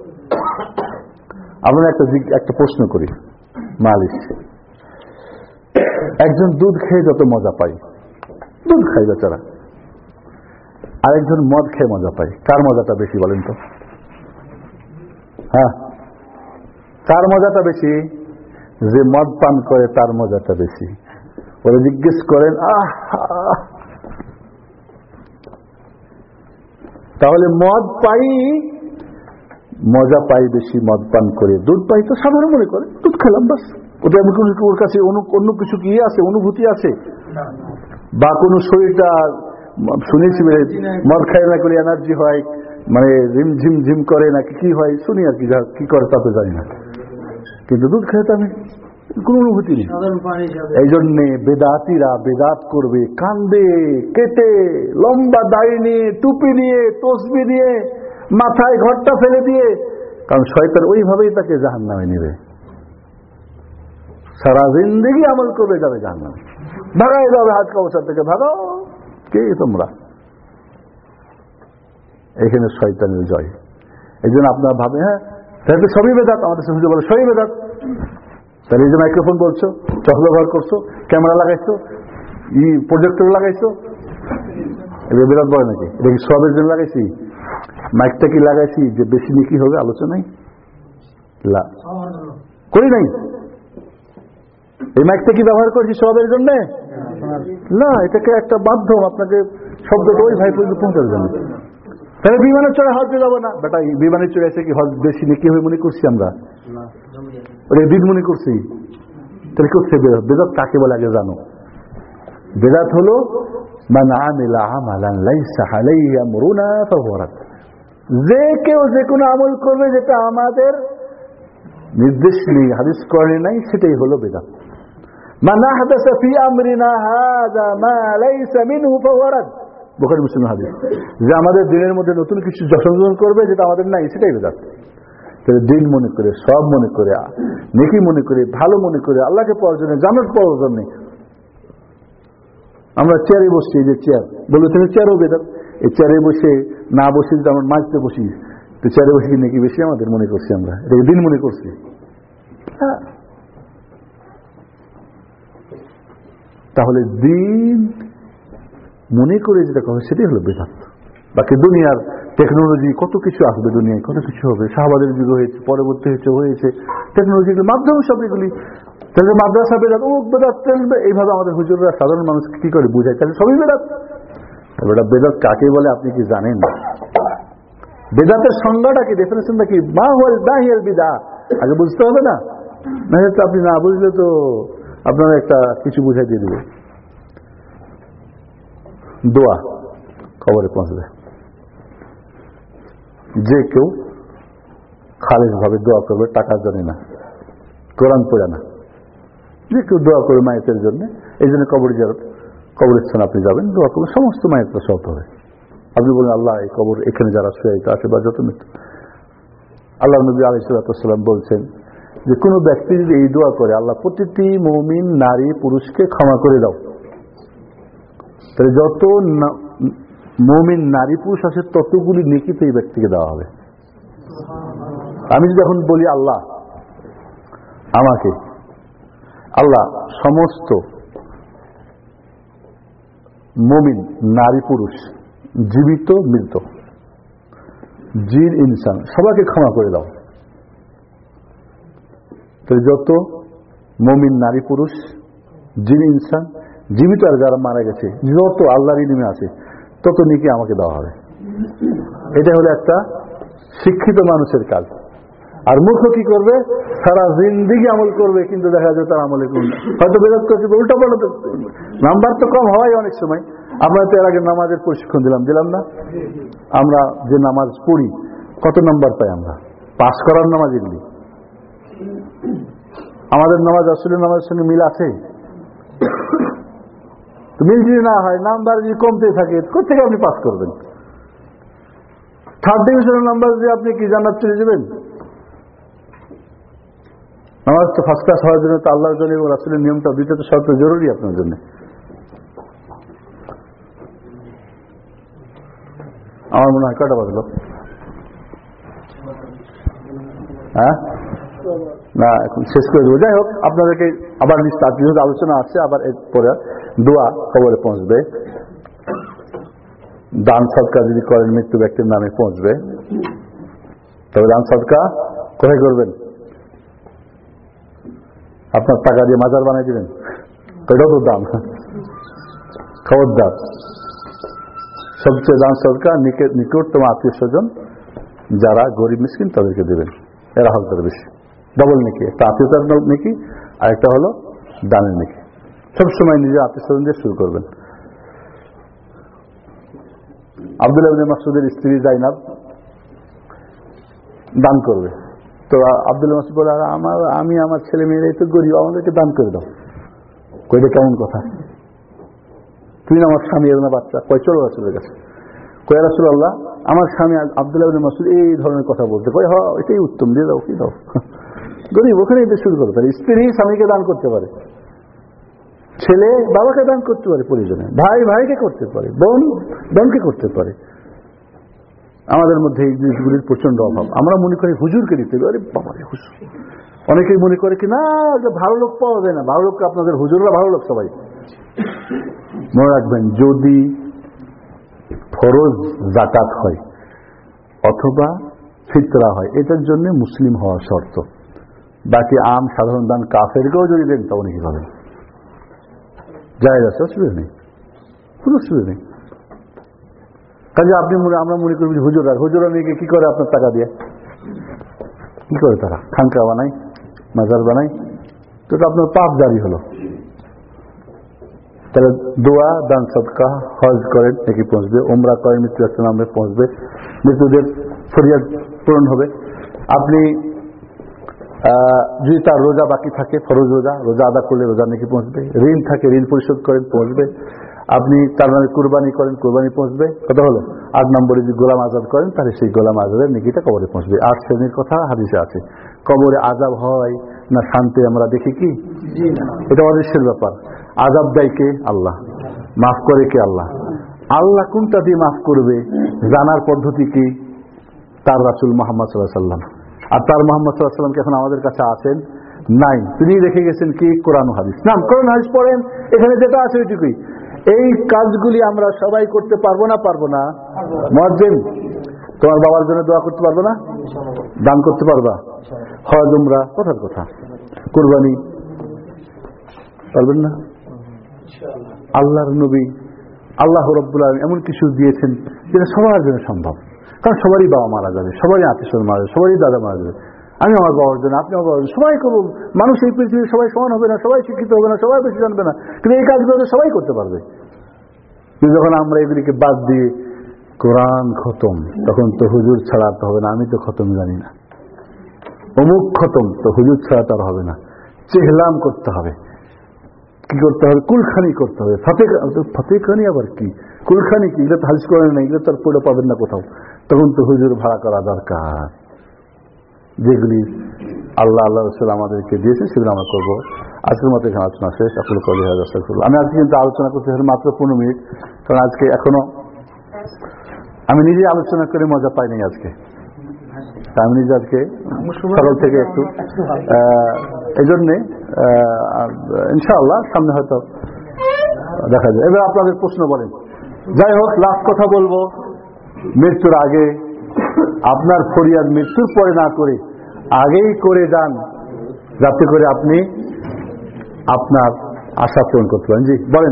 আমরা একটা একটা প্রশ্ন করি, মালিশ, একজন দুধ খেয়ে যত মজা পাই, দুধ খাই বেচারা, আরেকজন মদ খেয়ে মজা পায়, কার মজাটা বেশি বলেন তো? হ্যাঁ, কার মজাটা বেশি? যে মদ পান করে তার মজাটা বেশি। ওরা জিজ্ঞেস করেন আহ তাহলে মদ পাই মজা পাই বেশি মদ পান করে, দুধ পাই তো সাধারণ মনে করে দুধ খেলাম বাস, ওটা আমি ওর কাছে অন্য কিছু কি আছে, অনুভূতি আছে বা কোন শরীরটা শুনেছি মদ খাই না করে এনার্জি হয়, মানে ঝিম ঝিম ঝিম করে নাকি কি হয় শুনি আর কি, কি করে তা তো জানি না, কিন্তু দুধ খেয়ে তো আমি কোন অনুভূতি নেই। এই জন্যে বেদাতিরা বেদাত করবে কান্দে কেটে, লম্বা দাড়ি নিয়ে, টুপি নিয়ে, তসবি নিয়ে, মাথায় ঘরটা ফেলে দিয়ে, কারণ শয়তান ওইভাবেই তাকে জাহান্নামে নেবে, সারা জিন্দেগি আমল করবে যাবে জাহান্নামে, ভাগাই যাবে হাত কাউসার থেকে, ভাগাও কে তোমরা। এখানে শয়তানের জয়। এই জন্য আপনারা ভাবে হ্যাঁ তাহলে তো সবই বেদাত, আমাদের সঙ্গে বলে সবই বেদাত, তাহলে এই যে মাইক্রোফোন বলছো, চশমা ব্যবহার করছো, ক্যামেরা লাগাইছো, ই প্রজেক্টর লাগাইছো, এটা বেদাত বলে নাকি? এটা কি সবের জন্য লাগাইছি? মাইকটা কি লাগাইছি যে বেশি নাকি হবে আলোচনায়? করি নাই। এই মাইকটা কি ব্যবহার করছি সবের জন্য না, এটাকে একটা মাধ্যম আপনাকে শব্দটা ওই ভাই পর্যন্ত পৌঁছার জন্য। তাহলে বিমানের চড়ে হজ যাবো না বেটা, বিমানের চড়ে এসে কি হজ বেশি নাকি হয়ে মনে করছি আমরা? ওটা দিন মনে করছি। তাহলে করছে বেদাত। বেদাত কাকে বলে আগে জানো? বেদাত হলো মান আমিলা আমালান লাইসা আলাইহি আমরুনা ফাহুয়া রাদ, যে কেউ যে কোনো আমল করবে যেটা আমাদের নির্দেশ নেই, হাদিস করে নাই, সেটাই হলো বেদাত। মান আহদাসা ফি আমরিনা হাযা মা লাইসা মিনহু ফাহুয়া রাদ, বুখারী মুসলিম হাদিস। যে আমাদের দিনের মধ্যে নতুন কিছু সংযোজন করবে যেটা আমাদের নাই, সেটাই বেদাত। দিন মনে করে, সব মনে করে, নেকি মনে করে, ভালো মনে করে, আল্লাহকে পাওয়ার জন্য, জান্নাত পাওয়ার জন্য আমরা চেয়ারে বসছি, এই যে চেয়ার বলতে তুমি চেয়ারও বেদাত। এই চেয়ারে বসে না বসে যদি আমরা মাঝতে বসি, তো চেয়ারে বসে নাকি বেশি আমাদের মনে করছি, আমরা এটাকে দিন মনে করছি। তাহলে দিন মনে করে যেটা কথা সেটাই হলো বেদাত। বাকি দুনিয়ার টেকনোলজি কত কিছু আসবে, দুনিয়ায় কত কিছু হবে, শাহবাদের যুগ হয়েছে, পরবর্তী হয়েছে হয়েছে টেকনোলজির মাধ্যমে সব এগুলি। তাহলে মাদ্রাসা বেদাত, ও বেদাত চলবে, এইভাবে আমাদের হুজুররা সাধারণ মানুষ কি করে বুঝায়, তাহলে সবই বেদাত। বেটা বেদাত কাকে বলে আপনি কি জানেন? বেদাতের সংজ্ঞাটা কি, ডেফিনেশনটা কি? মা হুয়াল দাহিয়াল বিদা, আগে বুঝতে হবে না, না হলে আপনি না বুঝলে তো আপনারা একটা কিছু বুঝাই দিয়ে দেবে। দোয়া কবরে পৌঁছবে, যে কেউ খালেজ ভাবে দোয়া করবে, টাকা জানে না, কোরআন পড়ে না, যে কেউ দোয়া করবে মায়ের জন্য, এই জন্য কবর জিয়ারত, কবরস্থানে আপনি যাবেন, দোয়া করবেন, সমস্ত মায়ের সহত হবে। আপনি বলেন আল্লাহ এই কবর এখানে যারা শুয়ে আছে বা যত মৃত্যু, আল্লাহ নবী আলাইহিস সালাম বলছেন যে কোনো ব্যক্তি যদি এই দোয়া করে, আল্লাহ প্রতিটি মুমিন নারী পুরুষকে ক্ষমা করে দাও, তাহলে যত মুমিন নারী পুরুষ আছে ততগুলি নেকি তো এই ব্যক্তিকে দেওয়া হবে। আমি যদি এখন বলি আল্লাহ আমাকে, আল্লাহ সমস্ত মুমিন নারী পুরুষ, জীবিত মৃত, জিন ইনসান সবাইকে ক্ষমা করে দাও, তাহলে যত মুমিন নারী পুরুষ, জিন ইনসান, জীবিত আর যারা মারা গেছে, যত আল্লাহর ইলমে আছে তত নেকি আমাকে দেওয়া হবে। এটা হলো একটা শিক্ষিত মানুষের কাজ। আর মূর্খ কি করবে? সারা জিন্দেগি আমল করবে, কিন্তু দেখা যায় তার আমলে হয়তো বেদাত করছে, উল্টা পাল্টা। নাম্বার তো কম হয় অনেক সময়। আমরা তো এর আগে নামাজের প্রশিক্ষণ দিলাম দিলাম না? আমরা যে নামাজ পড়ি কত নাম্বার পাই আমরা? পাস করার নামাজ এগুলি। আমাদের নামাজ আসলে নামাজের সঙ্গে মিল আছে? মিল যদি না হয়, নাম্বার যদি কমতে থাকে, কোথেকে আপনি পাস করবেন? থার্ড ডিভিশনের নাম্বার দিয়ে আপনি কি জান্নাত চলে যাবেন? নামাজ তো ফার্স্ট ক্লাস হওয়ার জন্য তো আল্লাহর জন্য এবং রাসূলের নিয়মটা দুইটা তো শর্ত জরুরি আপনার জন্য। আমার মনে হয় কয়টা বাজলো? হ্যাঁ না, এখন শেষ করে দেবো। যাই হোক, আপনাদেরকে আবার আলোচনা আছে, আবার এরপরে দোয়া কবরে পৌঁছবে, দান সদকা যদি করেন মৃত্যু ব্যক্তির নামে পৌঁছবে। তবে দান সদকা কোথায় করবেন? আপনার টাকা দিয়ে মাজার বানাই দিলেন, এটাও তো দাম। খবরদার, সবচেয়ে দান সরকার নিকটতম আত্মীয় স্বজন যারা গরিব মিসকিন তাদেরকে দেবেন, এরা হকদার বেশি, ডবল নেকি। একটা আত্মীয়তার নেকি আর একটা হলো দানের নেকি। সবসময় নিজের আত্মীয় স্বজন দিয়ে শুরু করবেন। আব্দুল্লাহ ইবনে মাসউদের স্ত্রী জাইনাব দান করবে, তো আব্দুল্লাহ মাসউদ বলে, আমার আমি আমার ছেলে মেয়েরাই তো গরিব, আমাদেরকে দান করে দাও। কইটা কেমন কথা, তুই আমার স্বামী এর বাচ্চা, কয় চলো রাসূলের কাছে। কয় রাসূলুল্লাহ, আমার স্বামী আব্দুল্লাহ ইবনে মাসউদ এই ধরনের কথা বলতে। কয় হ্যাঁ, এটাই উত্তম, দিয়ে দাও, কি দাও। গরিব ওখানে এটা শুরু করতে পারে। স্ত্রী স্বামীকে দান করতে পারে, ছেলে বাবাকে দান করতে পারে, পরিজনে ভাই ভাইকে করতে পারে, বোন বোনকে করতে পারে। আমাদের মধ্যে এই জিনিসগুলির প্রচন্ড অভাব। আমরা মনে করি হুজুরকে দিতে হবে, আরে বাবা রে হুজুর। অনেকেই মনে করে কি না ভালো লোক পাওয়া যায় না, ভালো লোককে আপনাদের হুজুররা ভালো লোক সবাই। মনে রাখবেন, যদি ফরজ যাকাত হয় অথবা ফিতরা হয়, এটার জন্য মুসলিম হওয়া শর্ত। বাকি আম সাধারণ দান কাফেরকেও যদি দেন তাও নাকি পাবেন, জায়েজ আছে, অসুবিধা নেই, কোনো অসুবিধা নেই। কাজে আপনি মনে আমরা মনে করি হুজুরা হুজুরা নিয়ে কি করে আপনার টাকা দিয়ে, কি করে তারা খানকা বানায়, মাজার বানায়, তো আপনার পাপ জারি হলো। তাহলে দোয়া, দান, সদকা, হজ করেন নাকি পৌঁছবে, উমরা করেন মৃত্যু একটা নামে পৌঁছবে, মৃত্যুদের ফরিয়াদ পূরণ হবে। আপনি যদি তার রোজা বাকি থাকে, ফরজ রোজা, রোজা আদা করলে রোজা নাকি পৌঁছবে। ঋণ থাকে, ঋণ পরিশোধ করেন, পৌঁছবে। আপনি তার নামে কুরবানি করেন, কুরবানি পৌঁছবে। কথা হলো আট নম্বরে যদি গোলাম আজাদ করেন, তাহলে সেই গোলাম আজাদের নেকিটা কবরে পৌঁছবে। আট শ্রেণীর কথা হাদিসে আছে। কবরে আযাব হয় না শান্তি আমরা দেখি কি, এটা অদৃশ্যের ব্যাপার। আযাব দেয় কে? আল্লাহ। মাফ করে কে? আল্লাহ। আল্লাহ কোনটা দিয়ে মাফ করবে জানার পদ্ধতি কি? তার রাসূল মুহাম্মদ সাল্লাল্লাহু আলাইহি ওয়াসাল্লাম। আর তার মুহাম্মদ সাল্লাল্লাহু আলাইহি ওয়াসাল্লাম কি এখন আমাদের কাছে আছেন? নাই। তিনি রেখে গেছেন কি? কোরআন ও হাদিস। নাম কোরআন হাদিস পড়েন, এখানে যেটা আছে ওইটুকুই। এই কাজগুলি আমরা সবাই করতে পারবো না? পারবো না। মুয়াজ্জিন, তোমার বাবার জন্য দোয়া করতে পারবো না? দান করতে পারবা? হজ উমরা, কথার কথা। কুরবানি পারবেন না? আল্লাহর নবী আল্লাহ রাব্বুল আলামিন এমন কিছু দিয়েছেন যেটা সবার জন্য সম্ভব। কারণ সবারই বাবা মারা যাবে, সবারই আত্মীয় মারা যাবে, সবারই দাদা মারা যাবে। আমি আমার বাবার জন্য, আপনি আমার বাবার জন্য, সবাই করবো। মানুষ এই পৃথিবীর সবাই সমান হবে না, সবাই শিক্ষিত হবে না, সবাই বেশি জানবে না, কিন্তু এই কাজগুলো সবাই করতে পারবে। কিন্তু যখন আমরা এগুলিকে বাদ দিয়ে কোরআন খতম, তখন তো হুজুর ছাড়া তো হবে না। আমি তো খতম জানি না, অমুক খতম, তো হুজুর ছাড়া তার হবে না। চেহলাম করতে হবে। কি করতে হবে? কুলখানি করতে হবে। ফতেখানি আবার কি? কুলখানি কি? এগুলো তো হাদিস করেন না, এগুলো তো আর পড়ে পাবেন না কোথাও। তখন তো হুজুর ভাড়া করা দরকার। যেগুলি আল্লাহ আল্লাহ রাসূল আমাদেরকে দিয়েছে সেগুলো আমরা করবো। আজকের মতো এখানে আলোচনা শেষ। আকুল কওলি হাযা আস্তাগফিরুল্লাহ। আমি আজকে কিন্তু আলোচনা করতে মাত্র পনেরো মিনিট, কারণ আজকে এখনো আমি নিজে আলোচনা করে মজা পাই নাই আজকে। আমি নিজে আজকে সকাল থেকে একটু এই জন্যে ইনশাআল্লাহ সামনে হয়তো দেখা যায়। এবার আপনাদের প্রশ্ন বলেন। যাই হোক, লাস্ট কথা বলবো, মৃত্যুর আগে আপনার ফরিয়াদ মৃত্যুর পরে না করে আগেই করে যান, যাতে করে আপনি আপনার আশা পূরণ করতে পারেন। জি বলেন।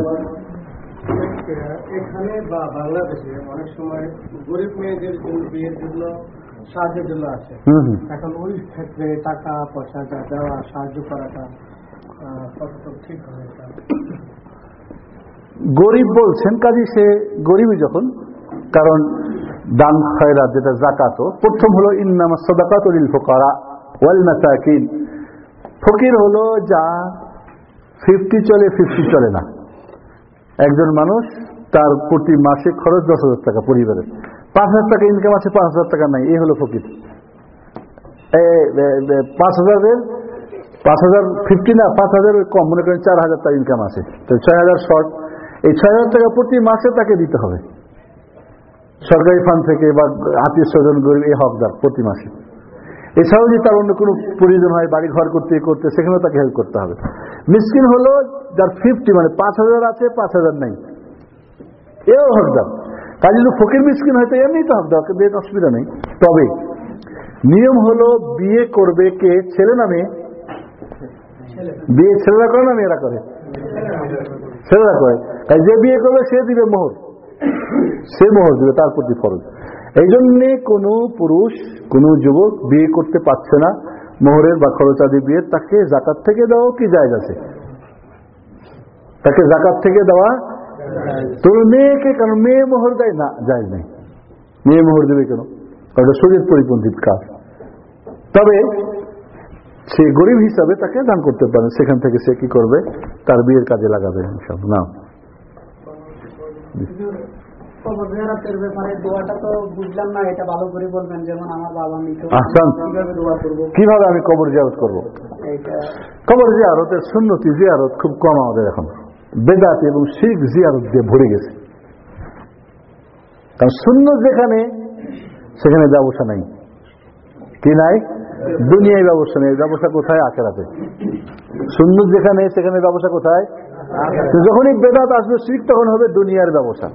এখানে বা বাংলাদেশে অনেক সময় গরিব মেয়েদের জন্য বিয়ের জন্য সাহায্যের জন্য আছে। এখন ওই ক্ষেত্রে টাকা পয়সা যা দেওয়া, সাহায্য করাটা কতটুকু ঠিক হয়? গরিব বলছেন কাজী, সে গরিবই যখন, কারণ দান খয়রাত যেটা যাকাত, প্রথম হলো ইন্নামাস সাদাকাতু লিল ফুকারা ওয়াল মাসাকিন। ফকির হলো যা ফিফটি চলে ফিফটি চলে না। একজন মানুষ তার প্রতি মাসে খরচ দশ হাজার টাকা, পরিবারের পাঁচ হাজার টাকা ইনকাম আছে, পাঁচ হাজার টাকা নাই, এই হলো ফকির। পাঁচ হাজারের পাঁচ হাজার ফিফটি না, পাঁচ হাজার কম, মনে করেন চার হাজার টাকা ইনকাম আছে, তো ছয় হাজার শর্ট। এই ছয় হাজার টাকা প্রতি মাসে তাকে দিতে হবে সরকারি ফান্ড থেকে বা আত্মীয় স্বজন গরিব এই হকদার প্রতি মাসে। এছাড়াও যদি তার অন্য কোনো প্রয়োজন হয়, বাড়ি ঘর করতে করতে, সেখানেও তাকে হেল্প করতে হবে। মিসকিন হলো যার ফিফটি মানে পাঁচ হাজার আছে, পাঁচ হাজার নাই, এও হকদার। কাজে যদি ফকির মিসকিন হয়তো এমনি তো হকদার, বিয়ে অসুবিধা নেই। তবে নিয়ম হলো বিয়ে করবে কে, ছেলে না মেয়ে? বিয়ে ছেলেরা করে না মেয়েরা করে? ছেলেরা করে। তাই যে বিয়ে করবে সে দিবে মোহর, সে মোহর দিবে, তার প্রতি ফরজ। এই জন্যে কোনো পুরুষ কোনো যুবক বিয়ে করতে পারছে না মোহরের বা খরচাদি বিয়ে, তাকে জাকাত থেকে দেওয়া কি জায়েজ আছে? তাকে জাকাত থেকে দেওয়া তোর মেয়েকে, কারণ মেয়ে মোহর দেয় না, জায়েজ নেই। মেয়ে মোহর দেবে কেন? কারণ শরীর পরিপন্থী কাজ। তবে সে গরিব হিসাবে তাকে দান করতে পারে, সেখান থেকে সে কি করবে, তার বিয়ের কাজে লাগাবে ইনশাআল্লাহ। না কবর জিয়ারতের ব্যাপারে দোয়াটা তো বুঝলাম না, এটা ভালো করে বলবেন। যেমন আমার বাবা মৃত, আহসান, কিভাবে দোয়া করব? কিভাবে আমি কবর জিয়ারত করব? এটা কবর জিয়ারতের সুন্নতি জিয়ারত খুব কম আমাদের এখন, বেদাত এবং শিরক জিয়ারত দিয়ে ভরে গেছে। কারণ সুন্নত যেখানে, সেখানে ব্যবসা নাই। কি নাই? দুনিয়ায় ব্যবসা নেই। ব্যবসা কোথায়? আখিরাতে। সুন্নত যেখানে, সেখানে ব্যবসা কোথায়? যখনই বেদাত আসবে, শিরক, তখন হবে দুনিয়ার ব্যবসা।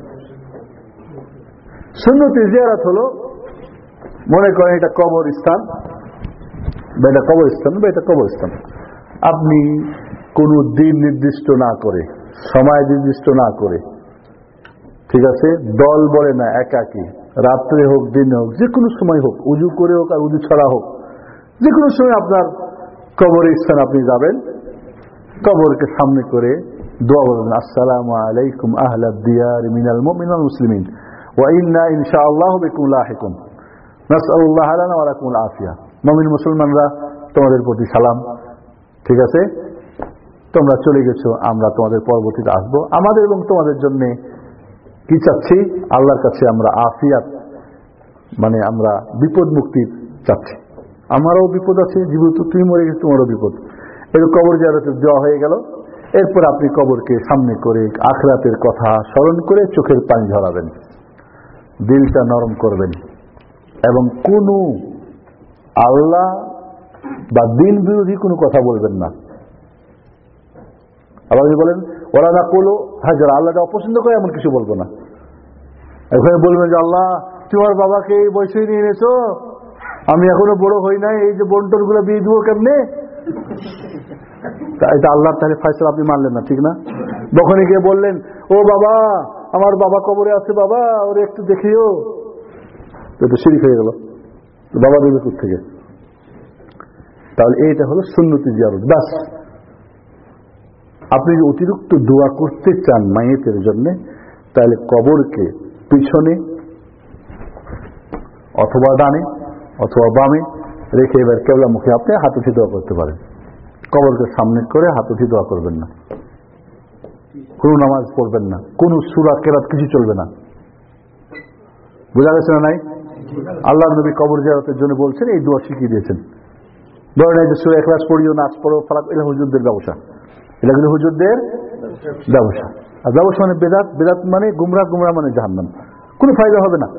সুন্নতি জিয়ারত হলো, মনে করেন এটা কবরস্থান বা এটা কবরস্থান বা এটা কবরস্থান, আপনি কোন দিন নির্দিষ্ট না করে, সময় নির্দিষ্ট না করে, ঠিক আছে, দল বলে না, একাকী, রাত্রে হোক দিনে হোক, যে কোনো সময় হোক, উজু করে হোক আর উজু ছড়া হোক, যে কোনো সময় আপনার কবরের স্থান আপনি যাবেন, কবরকে সামনে করে দোয়া বলবেন, আসসালামু আলাইকুম আহলাদ দিয়ার মিনাল মুমিনিন ওয়াল মুসলিমিন ওয়া ইন্না ইনশাআল্লাহু বিকুম লাহিকুম নাসআলুল্লাহ লানা ওয়া লাকুমুল আফিয়া। মুমিন মুসলমানরা, তোমাদের প্রতি সালাম, ঠিক আছে, তোমরা চলে গেছো, আমরা তোমাদের পরবর্তীতে আসবো। আমাদের এবং তোমাদের জন্য কি চাচ্ছি? আল্লাহর কাছে আমরা আফিয়াত, মানে আমরা বিপদ মুক্তি চাচ্ছি। আমারও বিপদ আছে, যেহেতু তুমি মরে গেছো, তোমারও বিপদ। এর কবর জিয়ারতে দেওয়া হয়ে গেল। এরপর আপনি কবরকে সামনে করে আখিরাতের কথা স্মরণ করে চোখের পানি ঝরাবেন, দিলটা নরম করবেন, এবং কোনো আল্লাহ বা দিন বিরোধী কোনো কথা বলবেন না। আল্লাহ বলেন, ওরা না করলো হাজার, আল্লাহটা অপছন্দ করে এমন কিছু বলবো না। এখানে বলবেন যে আল্লাহ, তোমার বাবাকে এই বয়সে নিয়ে এনেছো, আমি এখনো বড় হই নাই, এই যে বন্টন গুলো বিয়ে দিব কেমনে? এটা আল্লাহর তাহলে ফয়সালা আপনি মানলেন না, ঠিক না? তখনই গিয়ে বললেন, ও বাবা, আমার বাবা কবরে আছে, বাবা ওরে একটু দেখিও, তো শিরিক হয়ে গেল। বাবা দেবে কোথা থেকে? তাহলে এইটা হলো সুন্নতি জিয়ারত। বাস, আপনি যদি অতিরিক্ত দোয়া করতে চান মাইয়েতের জন্য, তাহলে কবরকে পিছনে অথবা ডানে অথবা বামে রেখে এবার কেবলা মুখে আপনি হাত উঠে দোয়া করতে পারেন। কবরকে সামনে করে হাত উঠে দোয়া করবেন না, কোন নামাজ পড়বেন না, কোন সূরা কেরাত কিছু চলবে না। বোঝা গেছে না? নাই? আল্লাহ নবী কবর জিয়ারতের জন্য বলছেন, এই দোয়া শিখিয়ে দিয়েছেন। ধরেন এই যে সূরা ইখলাস পড়িও, নাচ পড়ো, ফালাক, এটা হুজুরদের ব্যবসা, এটা কিন্তু হুজুরদের ব্যবসা। আর ব্যবসা মানে বেদাত, বেদাত মানে গুমরা, গুমরা মানে জাহান্নাম, কোনো ফায়দা হবে না।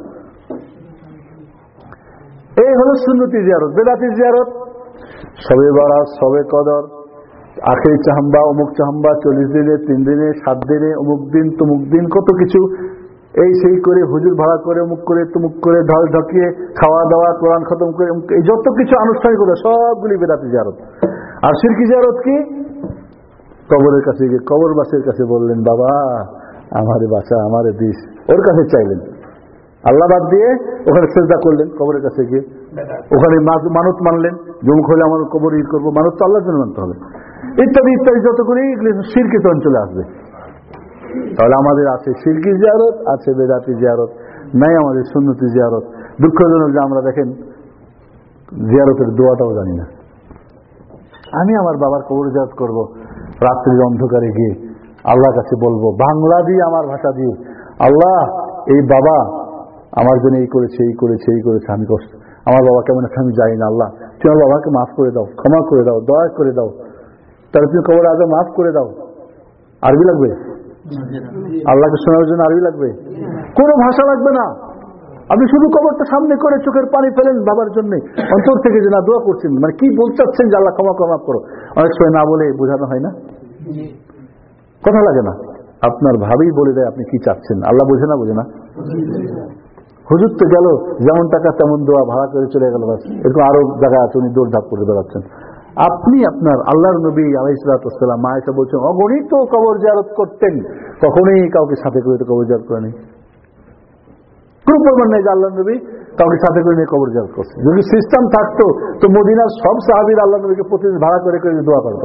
এই হলো সুন্নতি জিয়ারত। বেদাতি জিয়ারত সবে বারাত, সবে কদর, আখেরি চাহাম্বা, অমুক চাহাম্বা, চল্লিশ দিনে, তিন দিনে, সাত দিনে, অমুক দিন, তমুক দিন, কত কিছু এই সেই করে, হুজুর ভাড়া করে, অমুক করে, তমুক করে, ঢল ঢকিয়ে, খাওয়া দাওয়া, কোরআন খতম করে, এই যত কিছু আনুষ্ঠানিক করে সবগুলি বেদাতি জিয়ারত। আর শিরকি জিয়ারত কি? কবরের কাছে গিয়ে কবরবাসীর কাছে বললেন, বাবা আমারে বাঁচা, আমারে দিস, ওর কাছে চাইলেন, আল্লাহ বাদ দিয়ে ওখানে সেজদা করলেন কবরের কাছে গিয়ে, ওখানে মানত মানলেন, জমুক হলে আমার কবর ই করবো, মানত তো আল্লাহর জন্য মানতে হবে, ইত্যাদি ইত্যাদি যতগুলি শিরকিত অঞ্চলে আসবে। তাহলে আমাদের আছে শিরকি জিয়ারত, আছে বেদাতি জিয়ারত, নাই আমাদের সুন্নতি জিয়ারত। দুঃখজনক যে আমরা দেখেন জিয়ারতের দোয়াটাও জানি না। আমি আমার বাবার কবর জিয়ারত করব, রাত্রির অন্ধকারে গিয়ে আল্লাহর কাছে বলবো বাংলা দিয়ে, আমার ভাষা দিয়ে, আল্লাহ এই বাবা আমার জন্য এই করেছে, এই করেছে, এই করেছে, আমি কষ্ট, আমার বাবা কেমন আছে আমি জানি না, আল্লাহ তুমি আমার বাবাকে মাফ করে দাও, ক্ষমা করে দাও, দয়া করে দাও, তাহলে তুমি কবর আজও মাফ করে দাও। আরবি লাগবে? আল্লাহকে শোনার জন্য আরবি লাগবে? কোনো ভাষা লাগবে না। আপনি শুধু কবরটা সামনে করে চোখের পানি ফেলেন বাবার জন্য, অন্তর থেকে যে না দোয়া করছেন, মানে কি বলতে চাচ্ছেন যে আল্লাহ ক্ষমা ক্ষমা করো। অনেক সময় না বলে বোঝানো হয় না, কথা লাগে না, আপনার ভাবেই বলে দেয় আপনি কি চাচ্ছেন। আল্লাহ বোঝে না? বোঝে না। হুজুর তো গেল, যেমন টাকা তেমন দোয়া, ভাড়া করে চলে গেল, বাস। এরকম আরো জায়গা আছে উনি দৌড় ধাপ করে বেড়াচ্ছেন। আপনি আপনার আল্লাহর নবী আলাইহিস সালাম মা আয়েশা বলছেন অগণিত কবর জিয়ারত করতেন, কখনোই কাউকে সাথে করে তো কবর জিয়ারত করেনি। কোন প্রমাণ নেই যে আল্লাহর নবী কাউকে সাথে করে নিয়ে কবর জিয়ারত করছে। যদি সিস্টেম থাকতো তো মদিনার সব সাহাবীরা আল্লাহর নবীকে প্রতিদিন ভাড়া করে করে দোয়া করতো।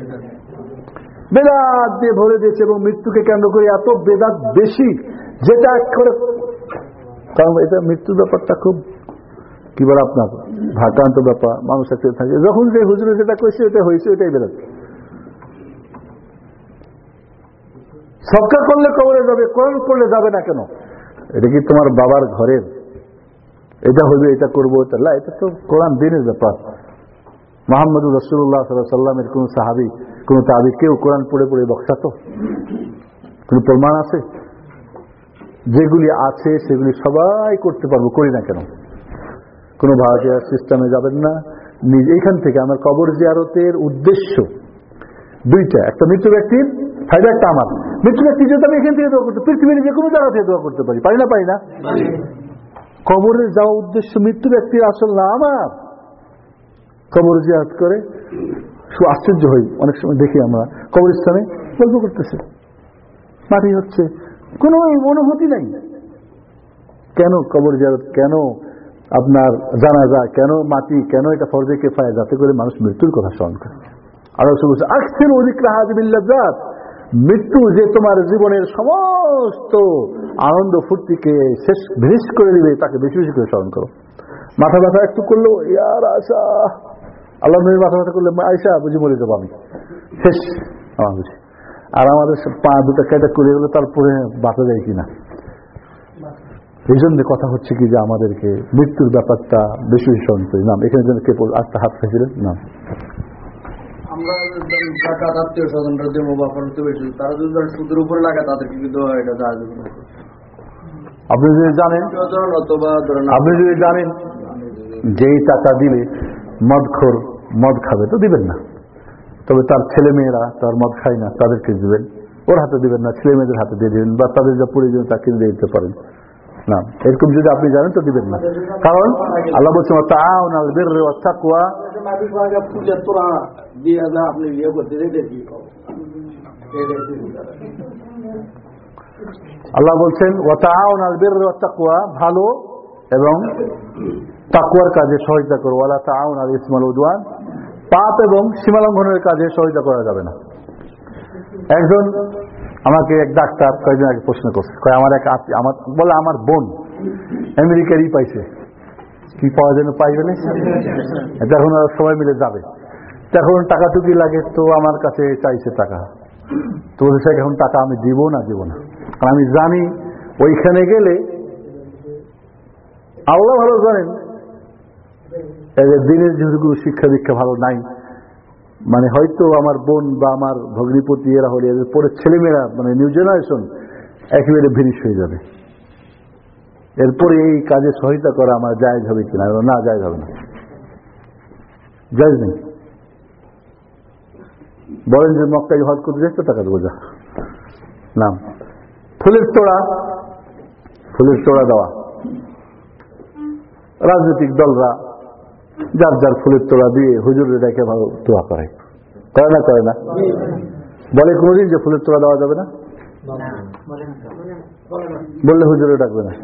বেদাত দিয়ে ভরে দিয়েছে এবং মৃত্যুকে কেন্দ্র করে এত বেদাত বেশি, যেটা করে, কারণ এটা মৃত্যুর ব্যাপারটা খুব কি বলে আপনার ভাটান্ত ব্যাপার, মানুষ একসাথে থাকে। যখন যে হুজুরে যেটা করেছে ওটা হয়েছে, ওটাই বেরোত। সৎকার করলে কবরে যাবে, কোরআন করলে যাবে না কেন? এটা কি তোমার বাবার ঘরের? এটা হইবে, এটা করবো, এটা না, এটা তো কোরআন দিনের ব্যাপার। মুহাম্মদুর রাসূলুল্লাহ সাল্লাল্লাহু আলাইহি ওয়াসাল্লামের কোন সাহাবী কোন তাবী কেউ কোরআন পড়ে পড়ে বক্সাতো? কোন প্রমাণ আছে? যেগুলি আছে সেগুলি সবাই করতে পারবো, করি না কেন? কোন ভাড়াটিয়া সিস্টেমে যাবেন না। নিজে এখান থেকে আমার কবর জিয়ারতের উদ্দেশ্য দুইটা, একটা মৃত্যু ব্যক্তির ফায়দা, একটা আমার। মৃত্যু ব্যক্তি যদি আমি এখান থেকে দোয়া করতে, পৃথিবীর যে কোনো জায়গা থেকে দোয়া করতে পারি, পারি না? পারি না। কবরে যাওয়া উদ্দেশ্য মৃত্যু ব্যক্তির, আসল না আমার। কবর জিয়ারত করে আশ্চর্য হই, অনেক সময় দেখি আমরা কবরস্থানে গল্প করতেছে, মাটি হচ্ছে, কোনো অনুভূতি নাই। কেন কবর জিয়ারত? কেন আপনার জানাজা? কেন মাটি? কেন এটা ফরজে কিফায়া? যাতে করে মানুষ মৃত্যুর কথা স্মরণ করে। আর বলছে আকসির যিকরা হাযিহিল লাযাত, মৃত্যু যে তোমার জীবনের সমস্ত আনন্দ ফুর্তিকে শেষ ভেস করে দিবে, তাকে বেশি বেশি করে স্মরণ করো। মাথা ব্যথা একটু করলো, ইয়ার আশা, আল্লাহ নবীর মাথা ব্যথা করলে আয়েশা বুঝি মরে যাবো আমি, শেষ আমার বুঝি। আর আমাদের পা দুটা কেটে করে গেলে তারপরে বাঁচা যায় কিনা। এই জন্য কথা হচ্ছে কি যে আমাদেরকে মৃত্যুর ব্যাপারটা বেশি বেশি স্মরণ করি। নাম এখানে যেন কে আটটা হাত খাইছিলেন নাম। আমরা টাকা আত্মীয় স্বজনরা দেবো বা প্রতিবেশী, তারা যদি সুদের উপরে লাগে তাদেরকে কিন্তু এটা সাহায্য করবে। আপনি যদি জানেন অথবা আপনি যদি জানেন যেই টাকা দিলে মদখোর মদ খাবে তো দিবেন না, তবে তার ছেলে মেয়েরা তার মদ খায় না, তাদেরকে দিবেন। ওর হাতে দিবেন না, ছেলে মেয়েদের হাতে দিয়ে দিবেন, বা তাদের যা প্রয়োজন তা কিনে দিয়ে দিতে পারেন না। এরকম যদি আপনি জানেন তো দিবেন না, কারণ আল্লাহ বলছেন তাআওয়ানু আলাল বিররি ওয়াত তাকওয়া। আপনি ইয়ে করতে দেখি আল্লাহ বলছেন ওয়া তাআওয়ানু আলাল বিররি ওয়াত তাকওয়া, ভালো এবং তাকওয়ার কাজে সহায়তা করো। ওয়ালা তাআওয়ানু আলাল ইসমি ওয়াল উদওয়ান, পাপ এবং সীমালঙ্ঘনের কাজে সহায়তা করা যাবে না। একজন আমাকে এক ডাক্তার কয়েকদিন আগে প্রশ্ন করছে, কয় আমার এক আমার বলে আমার বোন আমেরিকারই পাইছে, কি পাওয়া যেন পাইবে না, এখন সবাই মিলে যাবে, এখন টাকা টুকি লাগে, তো আমার কাছে চাইছে টাকা। তো বলছে এখন টাকা আমি দিব না দিব না, কারণ আমি জানি ওইখানে গেলে আল্লাহ ভালো জানেন দিনের যেহেতু কোনো শিক্ষা দীক্ষা ভালো নাই, মানে হয়তো আমার বোন বা আমার ভগ্নিপতি এরা হলে এদের পরে ছেলেমেয়েরা মানে নিউ জেনারেশন একেবারে ভিরিশ হয়ে যাবে। এরপরে এই কাজে সহায়তা করা আমার জায়েজ হবে কিনা? না, জায়েজ হবে না, জায়েজ নেই। বলেন যে মক্কায় হজ করতে যাচ্ছে, টাকা দেবো যা। নাম ফুলের তোড়া, ফুলের তোড়া দেওয়া। রাজনৈতিক দলরা যার যার ফুলের তোড়া দিয়ে হুজুরে দেখে ভালো দোয়া করে, করে না করে না? বলে কোনদিন যে ফুলের তোড়া দেওয়া যাবে না? বললে হুজুরে ডাকবে না।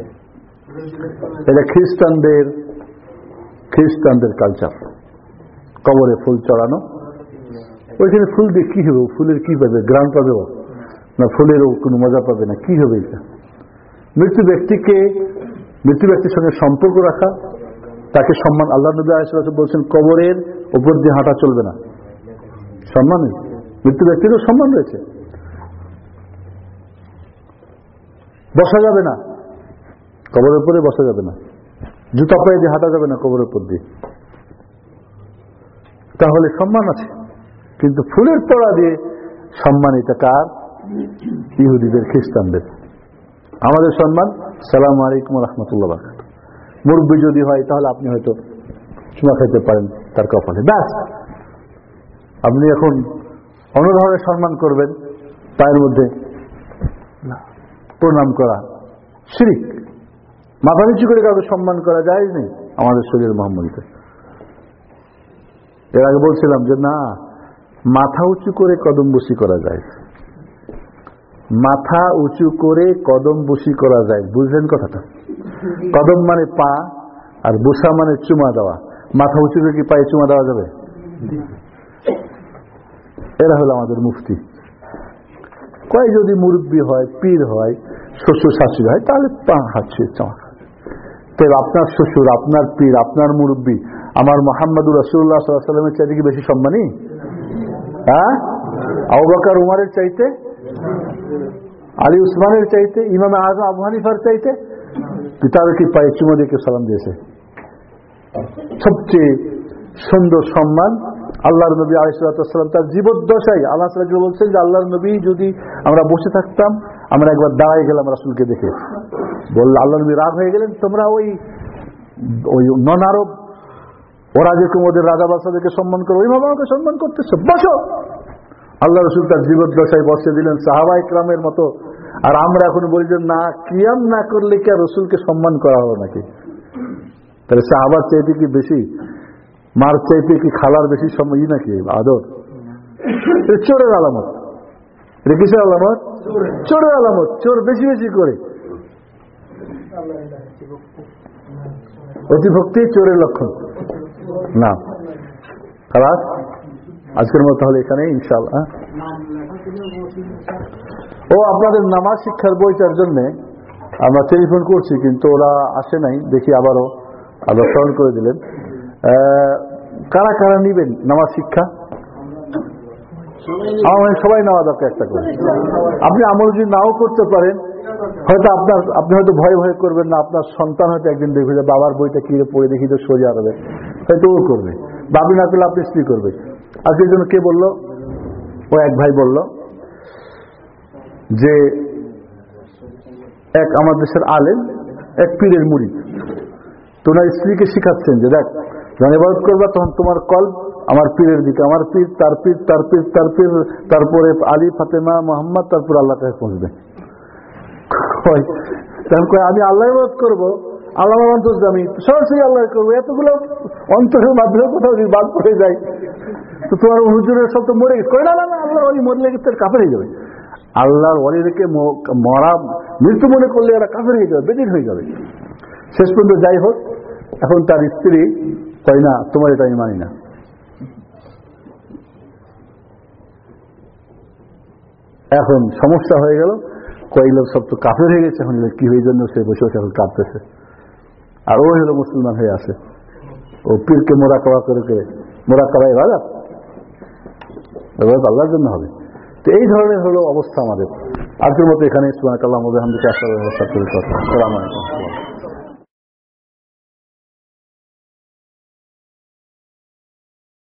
এটা খ্রিস্টানদের খ্রিস্টানদের কালচার, কবরে ফুল চড়ানো। ওইখানে ফুল দিয়ে কি হবে? ফুলের কি পাবে? গ্রাম পাবে না, ফুলেরও কোনো মজা পাবে না, কি হবে এটা? মৃত্যু ব্যক্তিকে মৃত্যু ব্যক্তির সঙ্গে সম্পর্ক রাখা, তাকে সম্মান। আল্লাহ নবী আলাইহিস সালাম বলছেন কবরের উপর দিয়ে হাঁটা চলবে না, সম্মান। মৃত্যু ব্যক্তিরও সম্মান রয়েছে, বসা যাবে না, কবরের উপরে বসা যাবে না, জুতা পায়ে দিয়ে হাঁটা যাবে না কবরের উপর দিয়ে, তাহলে সম্মান আছে। কিন্তু ফুলের তোড়া দিয়ে সম্মান, এটা কার? ইহুদিদের, খ্রিস্টানদের। আমাদের সম্মান সালামু আলাইকুম ওয়া রাহমাতুল্লাহ ওয়া বারাকাতুহু। মুরব্বী যদি হয় তাহলে আপনি হয়তো চুমা খাইতে পারেন তার কপালে, ব্যাস। আপনি এখন অন্য ধরনের সম্মান করবেন, পায়ের মধ্যে প্রণাম করা শিরক। মাথা নিচু করে কাউকে সম্মান করা যায় নেই আমাদের শরীর মোহাম্মদীতে। এর আগে বলছিলাম যে না, মাথা উঁচু করে কদম বসি করা যায়, মাথা উঁচু করে কদম বসি করা যায়। বুঝলেন কথাটা? কদম মানে পা, আর বসা মানে চুমা দেওয়া। মাথা উঁচু করে কি পায়ে চুমা দেওয়া যাবে? এরা হলো আমাদের মুফতি। কয় যদি মুরব্বী হয়, পীর হয়, শ্বশুর শাশুড়ি হয়, তাহলে পা হাত ছুঁয়ে চাওয়া। তবে আপনার শ্বশুর, আপনার পীর, আপনার মুরব্বী আমার মুহাম্মদুর রাসূলুল্লাহ সাল্লাল্লাহু আলাইহি ওয়াসাল্লামের চাইতে কি বেশি সম্মানী? হ্যাঁ, আবু বকর উমরের চাইতে, আলী উসমানের চাইতে, ইমাম আযম আবু হানিফার চাইতে? তাদের কি পায়ে চুমো দিয়ে কেউ সালাম দিয়েছে? সবচেয়ে সুন্দর সম্মান আল্লাহর নবী আলাইহিস সালাম তার জীবদ্দশায় আল্লাহ তাআলা বলছেন যে আল্লাহর নবী যদি আমরা বসে থাকতাম, আমরা একবার দাঁড়ায় গেলাম রাসূলকে দেখে, বলল আল্লাহ নবী রাগ হয়ে গেলেন, তোমরা ওই ওই নন আরব ওরা যেরকম ওদের রাজা বাদশাদেরকে সম্মান করো, ওইভাবে আমাকে সম্মান করতেছে, বসো। আল্লাহ রাসূল তার জীবদ্দশায় বসে দিলেন সাহাবা ইকরামের মতো। আর আমরা এখন বলি যে না, কিয়াম না করলে কি আর রাসূলকে সম্মান করা হলো নাকি? তাহলে সাহাবার চাইতে কি বেশি, মার চাইতে কি খালার বেশি সময় নাকি আদর? চোরের আলামত, এটা কিসের আলামত? চোরের আলামত। চোর বেশি বেশি করে, অতিভক্তি চোরের লক্ষণ না। খালাস, আজকের মতো তাহলে এখানে ইনশাআল্লাহ। ও আপনাদের নামাজ শিক্ষার বইটার জন্য আমরা টেলিফোন করছি, কিন্তু ওরা আসে নাই, দেখি আবারও আবার স্মরণ করে দিলেন। কারা কারা নিবেন নামাজ শিক্ষা? আমার সবাই নেওয়া দরকার একটা করে। আপনি আমল যদি নাও করতে পারেন, হয়তো আপনার আপনি হয়তো ভয় ভয় করবেন না, আপনার সন্তান হয়তো একদিন দেখবে যে বাবার বইটা কি পড়ে দেখি তো সোজা হবে, হয়তো ও করবে। বাবি না করলে আপনি স্ত্রী করবে। আজকের জন্য কে বলল? ও এক ভাই বলল যে এক আমার দেশের আলেম, এক পীরের মুরিদ, তোমার স্ত্রীকে শিখাচ্ছেন যে দেখ, যখন ইবাদত করবা তখন তোমার কল আমার পীরের দিকে, আমার পীর, তার পীর, তার পীর, তার পীর, তারপরে আলী, ফাতেমা, মোহাম্মদ, তারপর আল্লাহ কাছে পৌঁছবে। আমি আল্লাহ ইবাদত করবো, আল্লাহ অন্তর্যামী, সরাসরি আল্লাহ করবো, এতগুলো অন্তরের মাধ্যমে কোথাও যদি বাদ পড়ে যায় তো তোমার হুজুরের সব তো মরে গেছে। না না না, আল্লাহর ওলি মরলে তার কাফের হয়ে যাবে। আল্লাহর ওলিদেরকে মরা মৃত্যু মনে করলে এরা কাফের হয়ে যাবে, বেদিন হয়ে যাবে। শেষ পর্যন্ত যাই হোক, এখন তার স্ত্রী তাই না, তোমার এটা আমি মানি না। এখন সমস্যা হয়ে গেল, কয়েক লোক সব তো কাফের হয়ে গেছে, এখন কি হয়ে জন্য সে বসে বসে এখন কাঁদতেছে। আর ও হলো মুসলমান হয়ে আছে, ও পীরকে মোরা করা করে করে মোরা করাই রাজা আল্লাহর জন্য হবে। তো এই ধরনের হলো অবস্থা আমাদের। আজকের মতো এখানে সুবহানাকাল্লাহু ওয়া বিহামদিহি আশহাদু আল্লা ইলাহা ইল্লা আনতা আস্তাগফিরুকা ওয়া আতুবু ইলাইক। আসসালামু আলাইকুম।